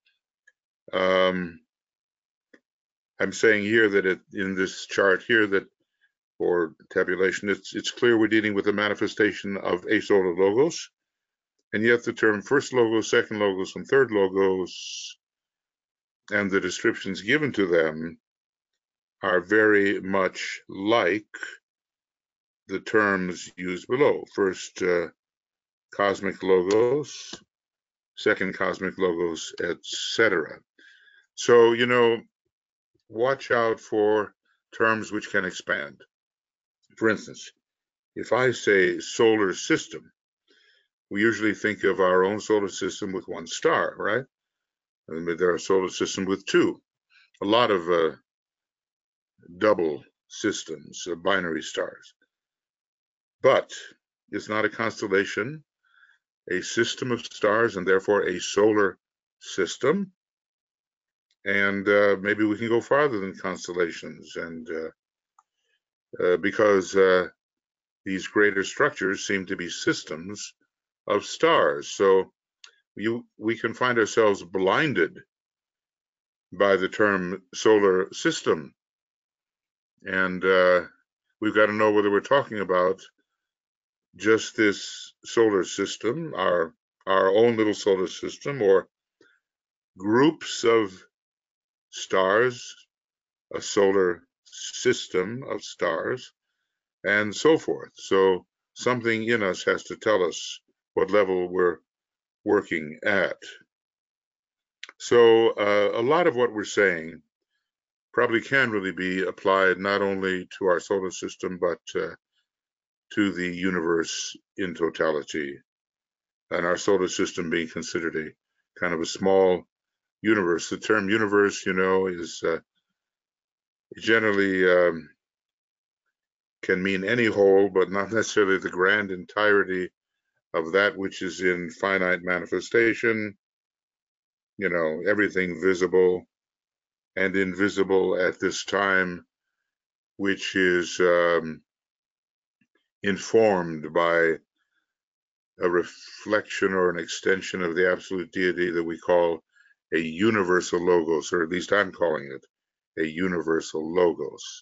I'm saying here that in this chart here that for tabulation, it's clear we're dealing with a manifestation of a solar logos, and yet the term first logos, second logos, and third logos, and the descriptions given to them are very much like the terms used below. First cosmic logos, second cosmic logos, etc. So, watch out for terms which can expand. For instance, if I say solar system, we usually think of our own solar system with one star, right? And there are solar systems with two. A lot of double systems, binary stars. But it's not a constellation, a system of stars, and therefore a solar system. And maybe we can go farther than constellations, and because these greater structures seem to be systems of stars. So we can find ourselves blinded by the term solar system. And we've got to know whether we're talking about just this solar system, our own little solar system, or groups of stars, a solar system of stars, and so forth. So something in us has to tell us what level we're working at. So a lot of what we're saying probably can really be applied not only to our solar system, but to the universe in totality, and our solar system being considered a kind of a small universe. The term universe, you know, is generally can mean any whole, but not necessarily the grand entirety of that which is in finite manifestation, you know, everything visible and invisible at this time, which is informed by a reflection or an extension of the absolute deity that we call a universal logos, or at least I'm calling it a universal logos.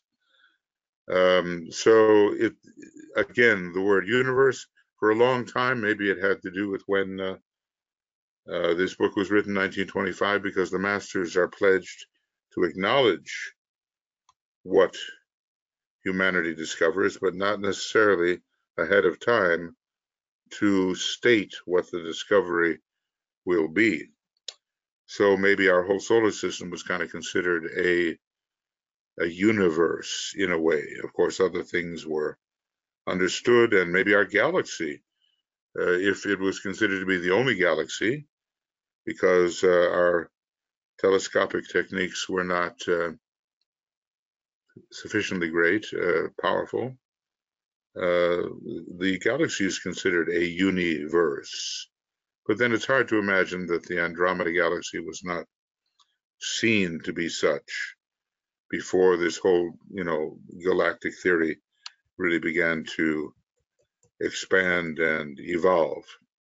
So it, again, the word universe, for a long time, maybe it had to do with when this book was written, 1925, because the masters are pledged to acknowledge what humanity discovers, but not necessarily ahead of time to state what the discovery will be. So maybe our whole solar system was kind of considered a universe in a way. Of course, other things were understood, and maybe our galaxy, if it was considered to be the only galaxy, because our telescopic techniques were not sufficiently great, powerful, the galaxy is considered a universe. But then it's hard to imagine that the Andromeda galaxy was not seen to be such before this whole, you know, galactic theory really began to expand and evolve.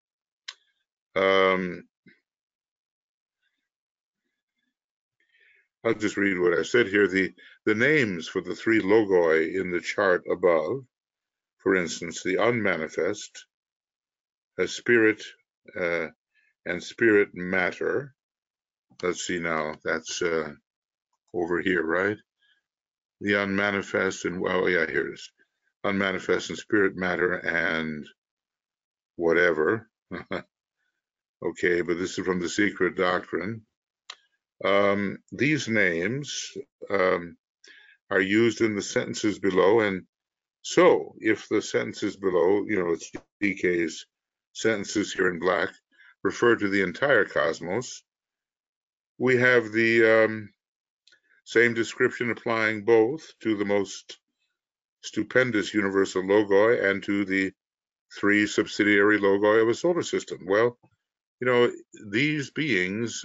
I'll just read what I said here. The names for the three logoi in the chart above, for instance, the unmanifest, a spirit and spirit matter. Let's see now, that's over here, right? The unmanifest and, well, yeah, here it is. Unmanifest and spirit matter and whatever. Okay, but this is from the Secret Doctrine. These names are used in the sentences below, and so if the sentences below, you know, it's DK's sentences here in black, refer to the entire cosmos, we have the same description applying both to the most stupendous universal logoi and to the three subsidiary logoi of a solar system. Well, you know, these beings,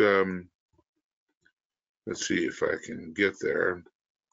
let's see if I can get there.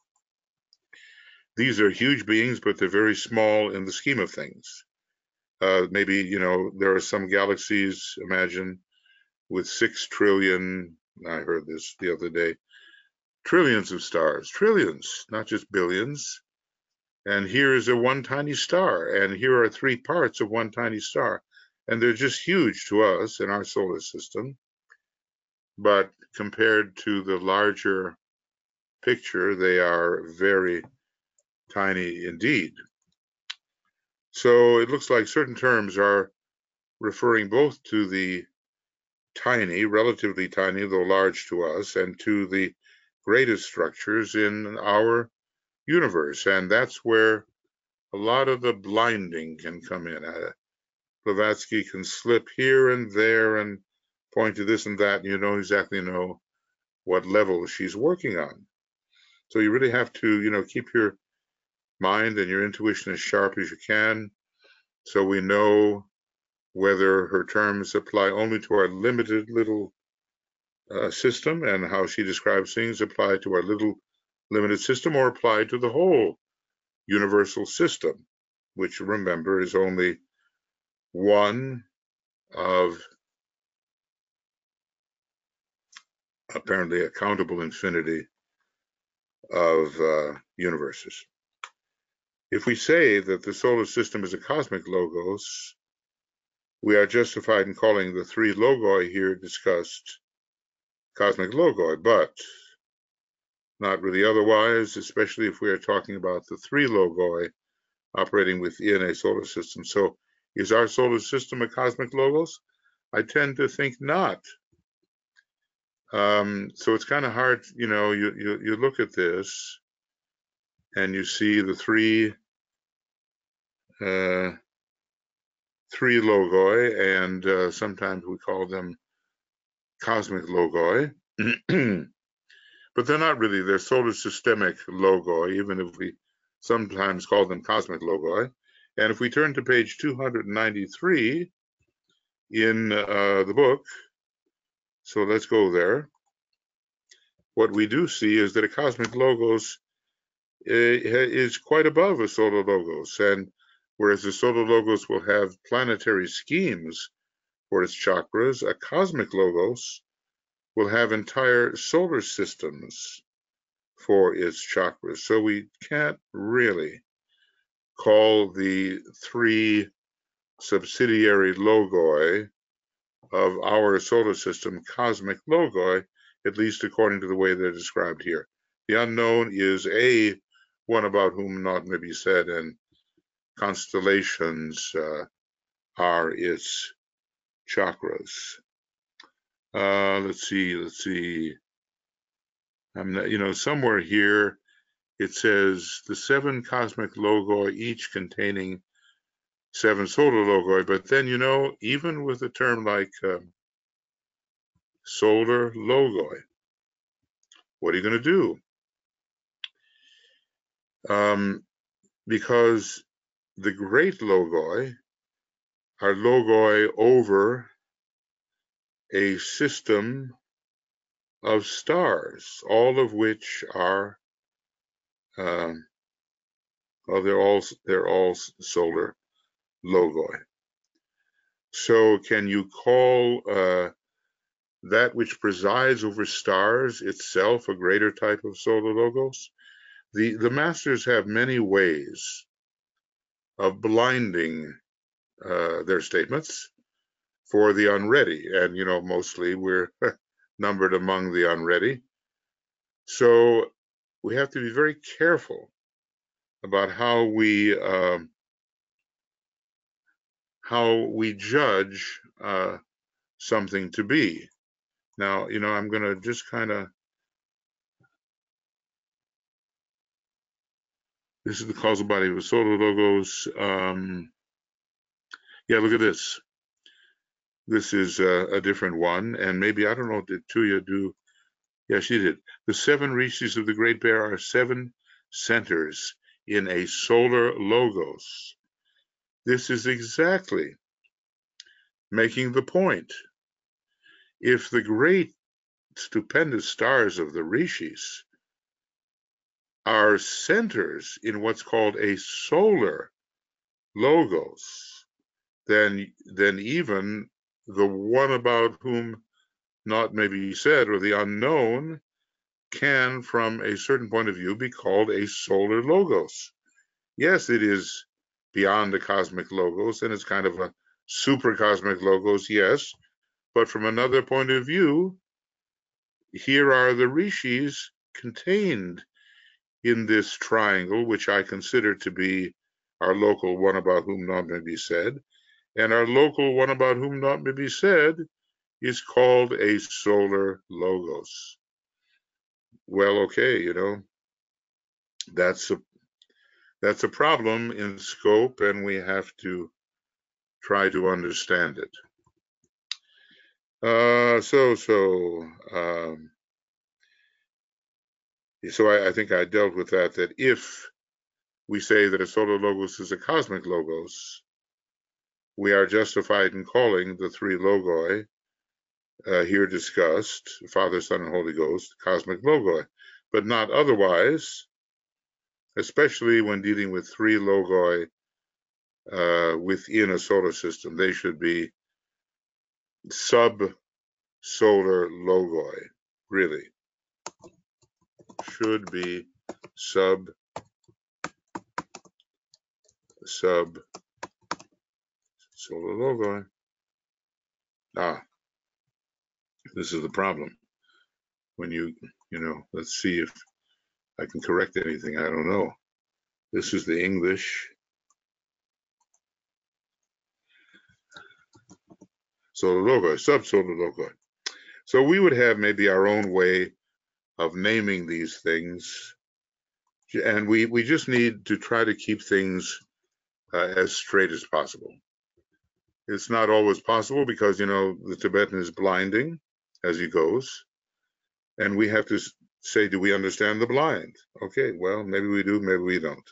These are huge beings, but they're very small in the scheme of things. Maybe, you know, there are some galaxies, imagine, with 6 trillion, I heard this the other day, trillions of stars, trillions, not just billions. And here is a one tiny star, and here are 3 parts of one tiny star. And they're just huge to us in our solar system. But compared to the larger picture, they are very tiny indeed. So it looks like certain terms are referring both to the tiny, relatively tiny, though large to us, and to the greatest structures in our universe, and that's where a lot of the blinding can come in. Blavatsky can slip here and there and point to this and that, and you don't exactly know what level she's working on. So you really have to, keep your mind and your intuition as sharp as you can, so we know whether her terms apply only to our limited little system, and how she describes things apply to our little limited system, or apply to the whole universal system, which, remember, is only one of apparently a countable infinity of universes. If we say that the solar system is a cosmic logos, we are justified in calling the three logoi here discussed cosmic logoi, but not really otherwise, especially if we are talking about the three logoi operating within a solar system. So is our solar system a cosmic logos? I tend to think not. So it's kind of hard, you look at this and you see the three logoi, and sometimes we call them cosmic logoi, but they're not really. They're solar systemic logoi, even if we sometimes call them cosmic logoi. And if we turn to page 293 in the book, so let's go there, what we do see is that a cosmic logos is quite above a solar logos, and whereas the solar logos will have planetary schemes for its chakras, a cosmic logos will have entire solar systems for its chakras. So we can't really call the three subsidiary logoi of our solar system cosmic logoi, at least according to the way they're described here. The unknown is a one about whom naught may be said, and constellations are its chakras. Let's see. I'm not, somewhere here it says the seven cosmic logoi, each containing seven solar logoi. But then, even with a term like solar logoi, what are you going to do? Because the great logoi are logoi over a system of stars, all of which are they're all solar logoi. So can you call that which presides over stars itself a greater type of solar logos? The masters have many ways of blinding their statements for the unready, and mostly we're numbered among the unready. So we have to be very careful about how we judge something to be. Now, I'm going to just kind of, this is the causal body of the solar logos. Yeah, look at this. This is a different one, and maybe, I don't know, did Tuya do? Yeah, she did. The seven rishis of the Great Bear are seven centers in a solar logos. This is exactly making the point. If the great stupendous stars of the rishis are centers in what's called a solar logos, then even the one about whom naught may be said, or the unknown, can, from a certain point of view, be called a solar logos. Yes, it is beyond the cosmic logos, and it's kind of a super cosmic logos, yes, but from another point of view, here are the rishis contained in this triangle, which I consider to be our local one about whom naught may be said, and our local one about whom naught may be said is called a solar logos. well, okay, that's a problem in scope, and we have to try to understand it. So I think I dealt with that if we say that a solar logos is a cosmic logos, we are justified in calling the three logoi here discussed, Father, Son, and Holy Ghost, cosmic logoi, but not otherwise, especially when dealing with three logoi within a solar system. They should be sub-solar logoi, really. Should be sub-solar logoi. This is the problem. When let's see if I can correct anything. I don't know. This is the English. Solar logoi, sub-solar logoi. So we would have maybe our own way of naming these things, and we just need to try to keep things as straight as possible. It's not always possible because the Tibetan is blinding as he goes, and we have to say, do we understand the blind? Okay, well, maybe we do, maybe we don't.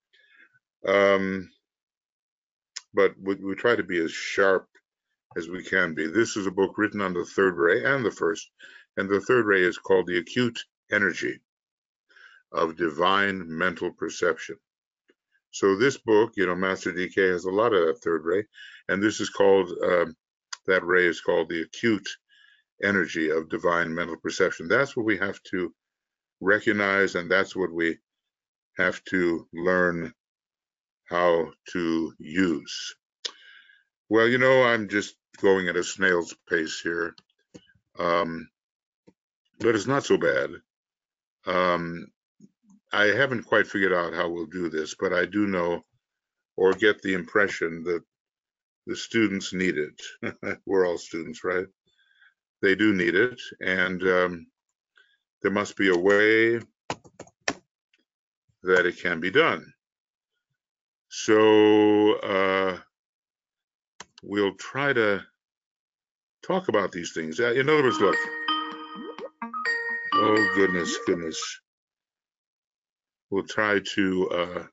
But we try to be as sharp as we can be. This is a book written on the third ray and the first, and the third ray is called The Acute Energy of Divine Mental Perception. So this book, Master DK has a lot of that third ray, and this is called, that ray is called The Acute Energy of Divine Mental Perception. That's what we have to recognize, and that's what we have to learn how to use. Well, I'm just going at a snail's pace here, but it's not so bad. I haven't quite figured out how we'll do this, but I do know or get the impression that the students need it. We're all students, right? They do need it, and there must be a way that it can be done. So we'll try to talk about these things. In other words, look. Oh, goodness. We'll try to,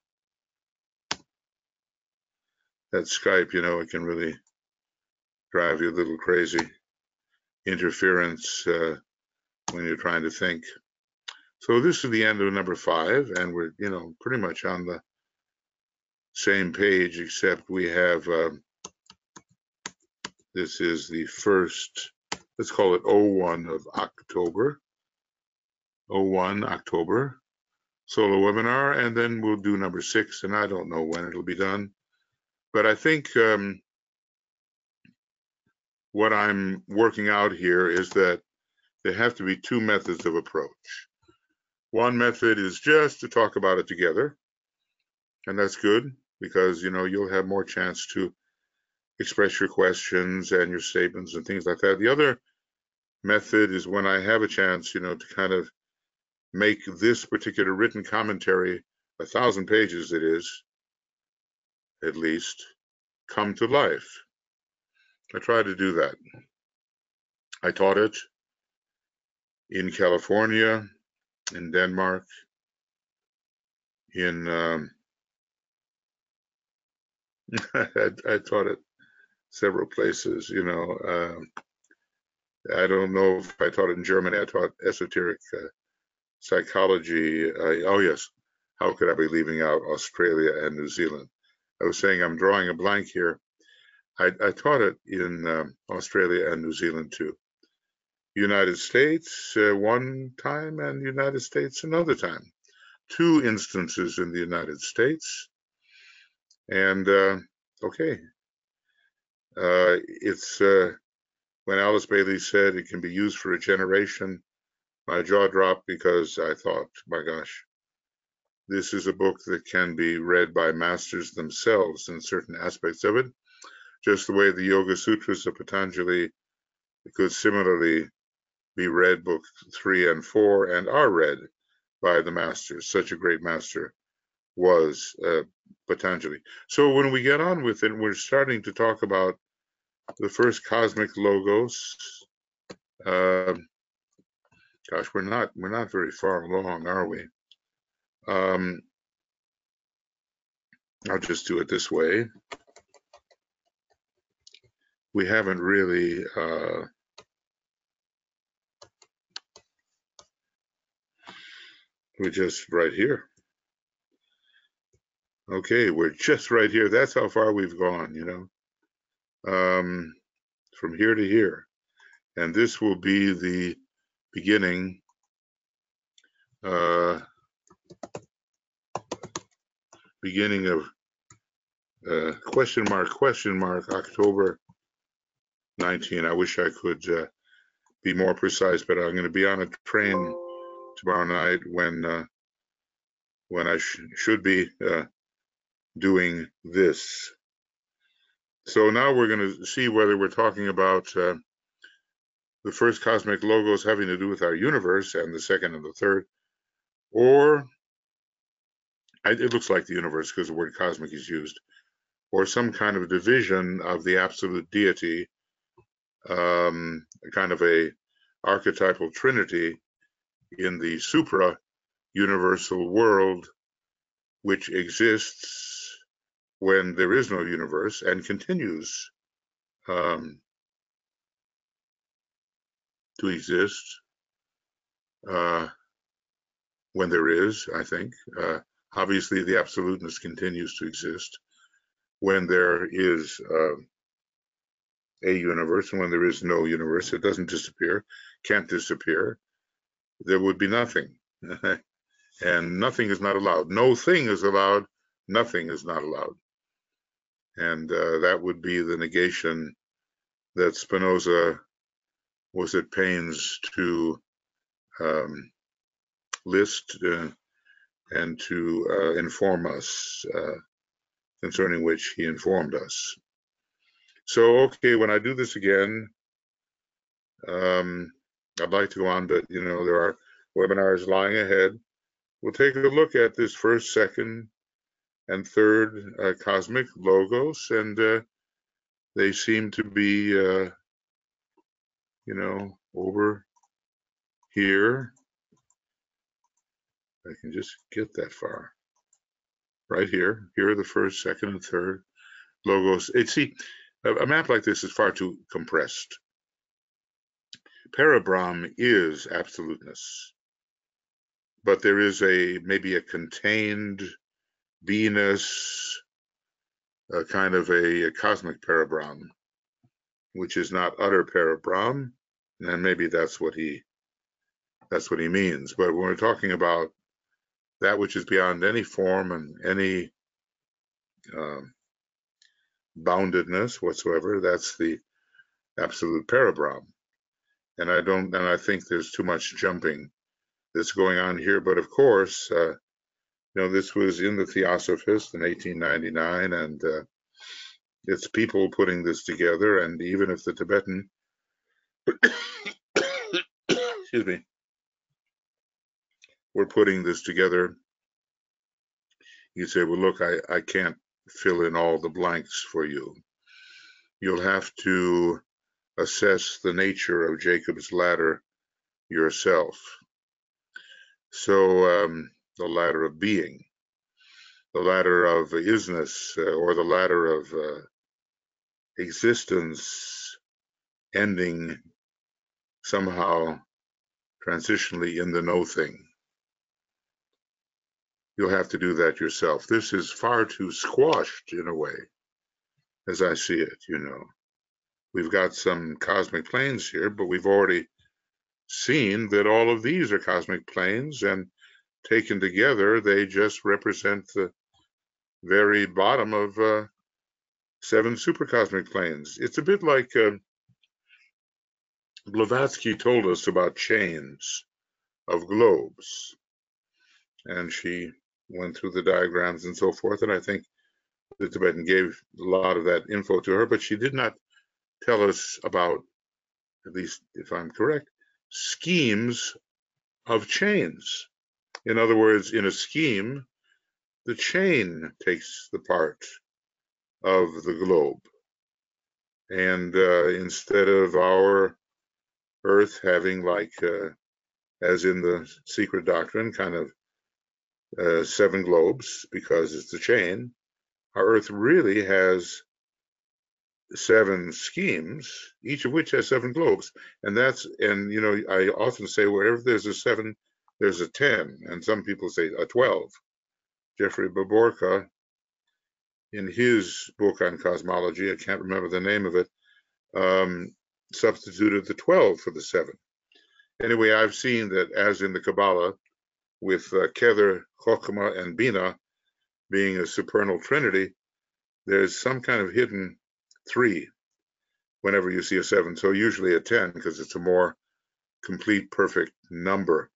that Skype, it can really drive you a little crazy. Interference when you're trying to think. So this is the end of number 5, and we're, pretty much on the same page, except we have, this is the first, let's call it 01 of October. 01 October solo webinar, and then we'll do number 6, and I don't know when it'll be done, but I think what I'm working out here is that there have to be 2 methods of approach. One method is just to talk about it together, and that's good because you'll have more chance to express your questions and your statements and things like that. The other method is when I have a chance, to kind of make this particular written commentary, 1,000 pages it is, at least, come to life. I try to do that. I taught it in California, in Denmark, in I taught it several places. I don't know if I taught it in Germany. I taught esoteric psychology. Oh yes, how could I be leaving out Australia and New Zealand? I was saying I'm drawing a blank here. I taught it in Australia and New Zealand too. United States one time and United States another time. 2 instances in the United States. And okay, it's when Alice Bailey said it can be used for a generation, my jaw dropped because I thought, my gosh, this is a book that can be read by masters themselves in certain aspects of it, just the way the Yoga Sutras of Patanjali could similarly we read book 3 and 4 and are read by the masters. Such a great master was Patanjali. So when we get on with it, we're starting to talk about the first cosmic logos. Gosh, we're not very far along, are we? I'll just do it this way. We haven't really we're just right here. Okay, we're just right here. That's how far we've gone, you know, from here to here. And this will be the beginning beginning of question mark, October 19. I wish I could be more precise, but I'm going to be on a train tomorrow night when I should be doing this. So now we're going to see whether we're talking about the first cosmic logos having to do with our universe and the second and the third, or it looks like the universe because the word cosmic is used, or some kind of division of the absolute deity, kind of a archetypal trinity in the supra universal world, which exists when there is no universe and continues to exist when there is, I think. Obviously, the absoluteness continues to exist when there is a universe, and when there is no universe, it doesn't disappear, can't disappear. There would be nothing. And nothing is not allowed. No thing is allowed. Nothing is not allowed. And that would be the negation that Spinoza was at pains to list and to inform us, concerning which he informed us. So, okay, when I do this again, I'd like to go on, but you know, there are webinars lying ahead. We'll take a look at this first, second, and third cosmic logos, and they seem to be, you know, over here. I can just get that far. Right here. Here are the first, second, and third logos. See, a map like this is far too compressed. Parabrahm is absoluteness, but there is maybe a contained beingness, a kind of a cosmic Parabrahm, which is not utter Parabrahm, and maybe that's what he means. But when we're talking about that which is beyond any form and any boundedness whatsoever, that's the absolute Parabrahm. And I think there's too much jumping that's going on here. But of course, you know, this was in the Theosophist in 1899, and it's people putting this together. And even if the Tibetan, excuse me, were putting this together, you say, well, look, I can't fill in all the blanks for you. You'll have to assess the nature of Jacob's ladder yourself. So the ladder of being, the ladder of isness, or the ladder of existence ending somehow transitionally in the no thing. You'll have to do that yourself. This is far too squashed in a way, as I see it, you know. We've got some cosmic planes here, but we've already seen that all of these are cosmic planes, and taken together, they just represent the very bottom of 7 supercosmic planes. It's a bit like Blavatsky told us about chains of globes, and she went through the diagrams and so forth, and I think the Tibetan gave a lot of that info to her, but she did not tell us about, at least if I'm correct, schemes of chains. In other words, in a scheme, the chain takes the part of the globe. And instead of our Earth having, like, as in the secret doctrine, kind of 7 globes, because it's a chain, our Earth really has 7 schemes, each of which has 7 globes. And you know, I often say wherever there's a 7, there's a 10, and some people say a 12. Jeffrey Baborka, in his book on cosmology, I can't remember the name of it, substituted the 12 for the 7. Anyway, I've seen that, as in the Kabbalah, with Kether, Chokhmah, and Bina being a supernal trinity, there's some kind of hidden 3 whenever you see a 7. So usually a 10, because it's a more complete, perfect number.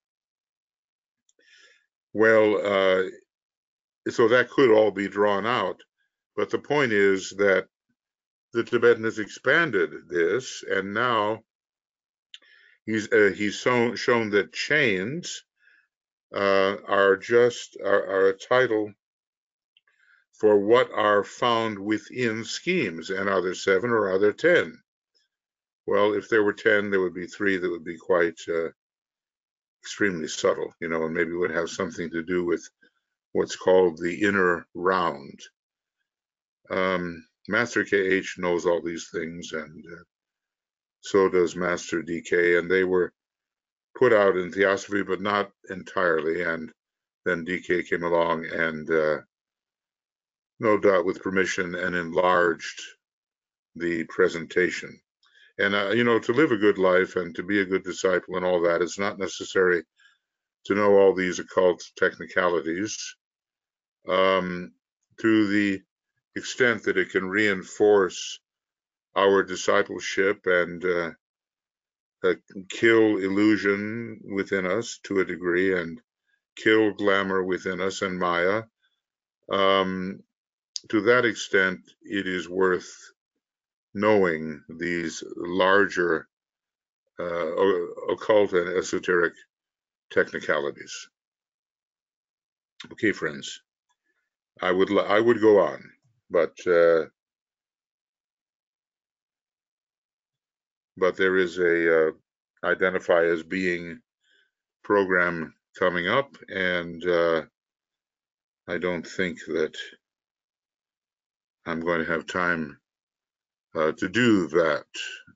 Well, so that could all be drawn out. But the point is that the Tibetan has expanded this, and now he's shown that chains are a title for what are found within schemes. And are there 7 or are there 10? Well, if there were 10, there would be 3 that would be quite extremely subtle, you know, and maybe would have something to do with what's called the inner round. Master KH knows all these things, and so does Master DK, and they were put out in Theosophy, but not entirely. And then DK came along and, no doubt with permission, and enlarged the presentation. And, you know, to live a good life and to be a good disciple and all that, it's not necessary to know all these occult technicalities, to the extent that it can reinforce our discipleship and kill illusion within us to a degree, and kill glamour within us and Maya. To that extent, it is worth knowing these larger occult and esoteric technicalities. Okay, friends, I would go on, but there is a identify as being program coming up, and I don't think that I'm going to have time to do that,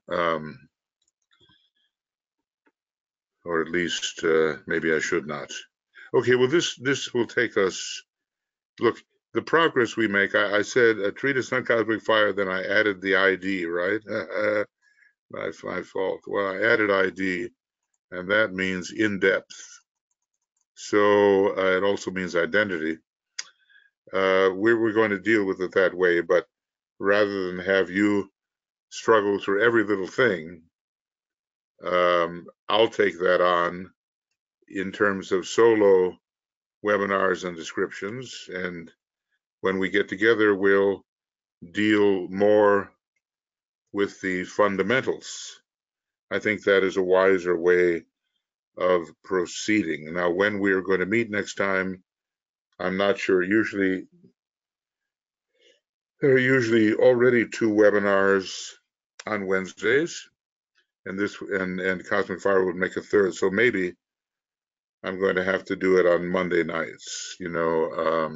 or at least maybe I should not. Okay, well, this will take us, look, the progress we make. I said a treatise on cosmic fire, then I added the ID, right? My fault. Well, I added ID, and that means in depth. So it also means identity. We're going to deal with it that way, but rather than have you struggle through every little thing, I'll take that on in terms of solo webinars and descriptions. And when we get together, we'll deal more with the fundamentals. I think that is a wiser way of proceeding. Now, when we are going to meet next time, I'm not sure. Usually, there are usually already 2 webinars on Wednesdays, and Cosmic Fire would make a 3rd. So maybe I'm going to have to do it on Monday nights, you know,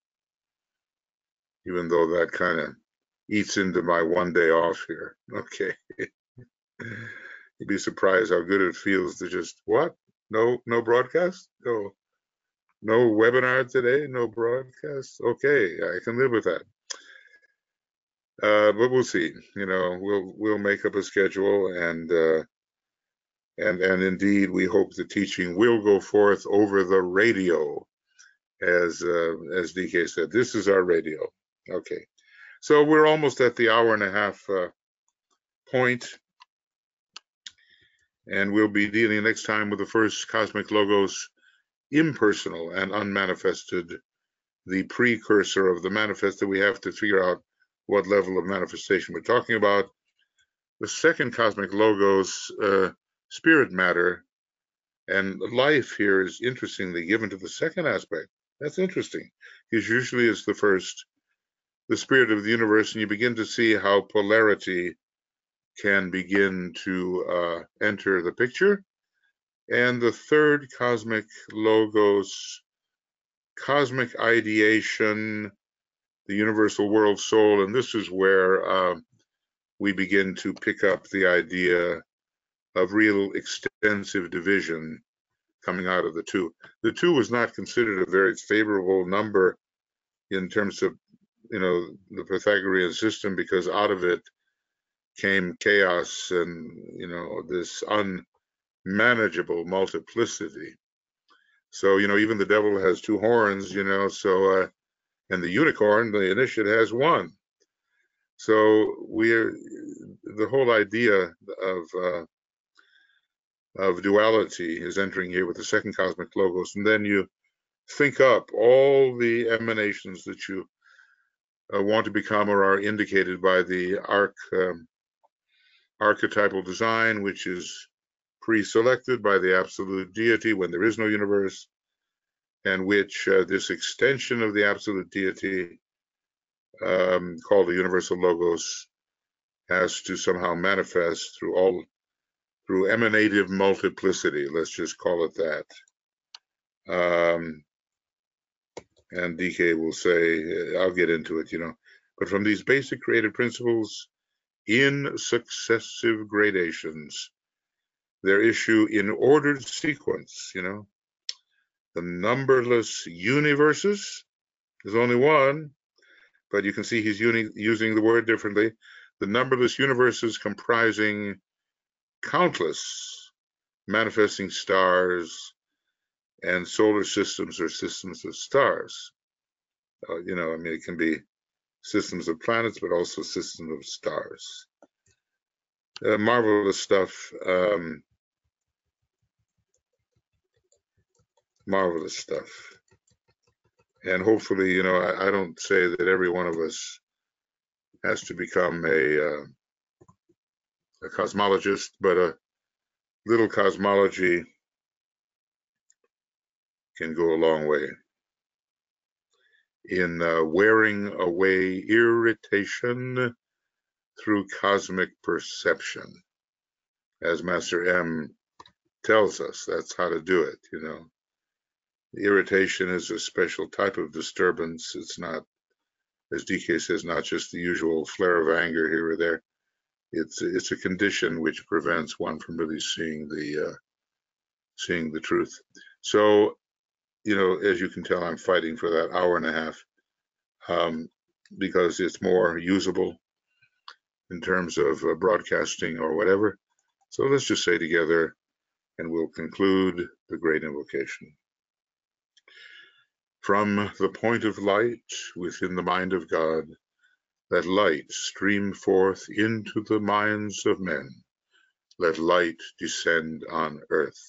even though that kind of eats into my one day off here. Okay. You'd be surprised how good it feels to just, what? No broadcast? No webinar today? No broadcast? Okay, I can live with that. But we'll see. You know, we'll make up a schedule, and indeed, we hope the teaching will go forth over the radio, as DK said. This is our radio. Okay, so we're almost at the hour and a half point, and we'll be dealing next time with the first Cosmic Logos, impersonal and unmanifested, the precursor of the manifest that we have to figure out what level of manifestation we're talking about. The second Cosmic Logos spirit matter, and life here is interestingly given to the second aspect. That's interesting, because usually it's the first, the spirit of the universe, and you begin to see how polarity can begin to enter the picture. And the third, cosmic logos, cosmic ideation, the universal world soul, and this is where we begin to pick up the idea of real extensive division coming out of the two. The two was not considered a very favorable number in terms of, the Pythagorean system, because out of it came chaos and, this unmanageable multiplicity. So, even the devil has two horns, so, and the unicorn, the initiate, has one. So the whole idea of duality is entering here with the second cosmic logos, and then you think up all the emanations that you want to become or are indicated by the archetypal design, which is pre-selected by the absolute deity when there is no universe, and which this extension of the absolute deity, called the universal logos, has to somehow manifest through emanative multiplicity. Let's just call it that. And DK will say, I'll get into it, but from these basic creative principles in successive gradations, their issue in ordered sequence, the numberless universes. There's only one, but you can see he's using the word differently. The numberless universes comprising countless manifesting stars and solar systems or systems of stars. It can be systems of planets, but also systems of stars. Marvelous stuff. Marvelous stuff. And hopefully, I don't say that every one of us has to become a cosmologist, but a little cosmology can go a long way in wearing away irritation through cosmic perception. As Master M tells us, that's how to do it, The irritation is a special type of disturbance. It's not, as DK says, not just the usual flare of anger here or there. It's a condition which prevents one from really seeing the truth. So, as you can tell, I'm fighting for that hour and a half, because it's more usable in terms of broadcasting or whatever. So let's just say together, and we'll conclude the great invocation. From the point of light within the mind of God, let light stream forth into the minds of men. Let light descend on earth.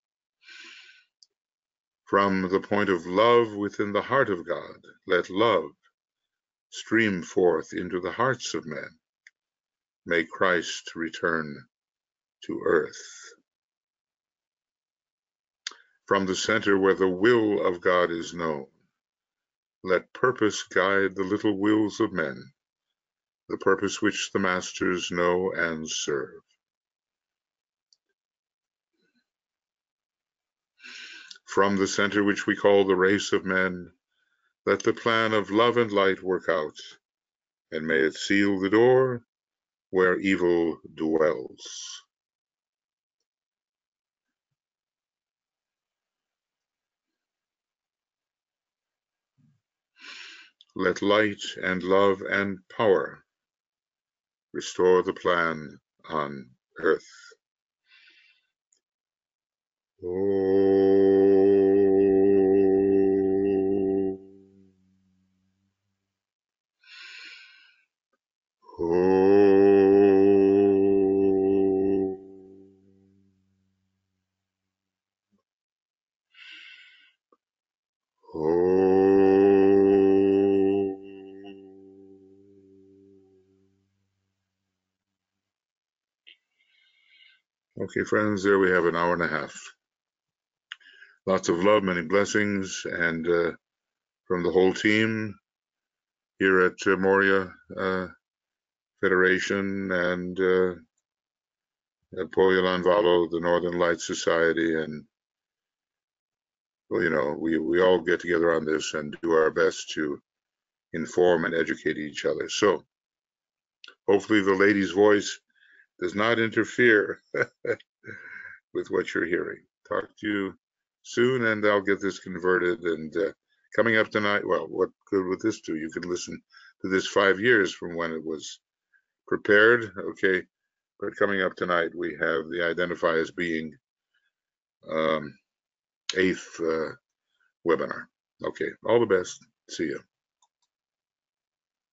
From the point of love within the heart of God, let love stream forth into the hearts of men. May Christ return to earth. From the center where the will of God is known, let purpose guide the little wills of men, the purpose which the masters know and serve. From the center which we call the race of men, let the plan of love and light work out, and may it seal the door where evil dwells. Let light and love and power restore the plan on earth. Okay, friends, there we have an hour and a half. Lots of love, many blessings, and from the whole team here at Moria Federation and Pollo Lanvalo, the Northern Lights Society, and well, you know, we all get together on this and do our best to inform and educate each other. So hopefully the lady's voice does not interfere with what you're hearing. Talk to you soon, and I'll get this converted. And coming up tonight, well, what good would this do? You can listen to this 5 years from when it was prepared, okay? But coming up tonight, we have the Identify as Being 8th webinar. Okay, all the best. See you.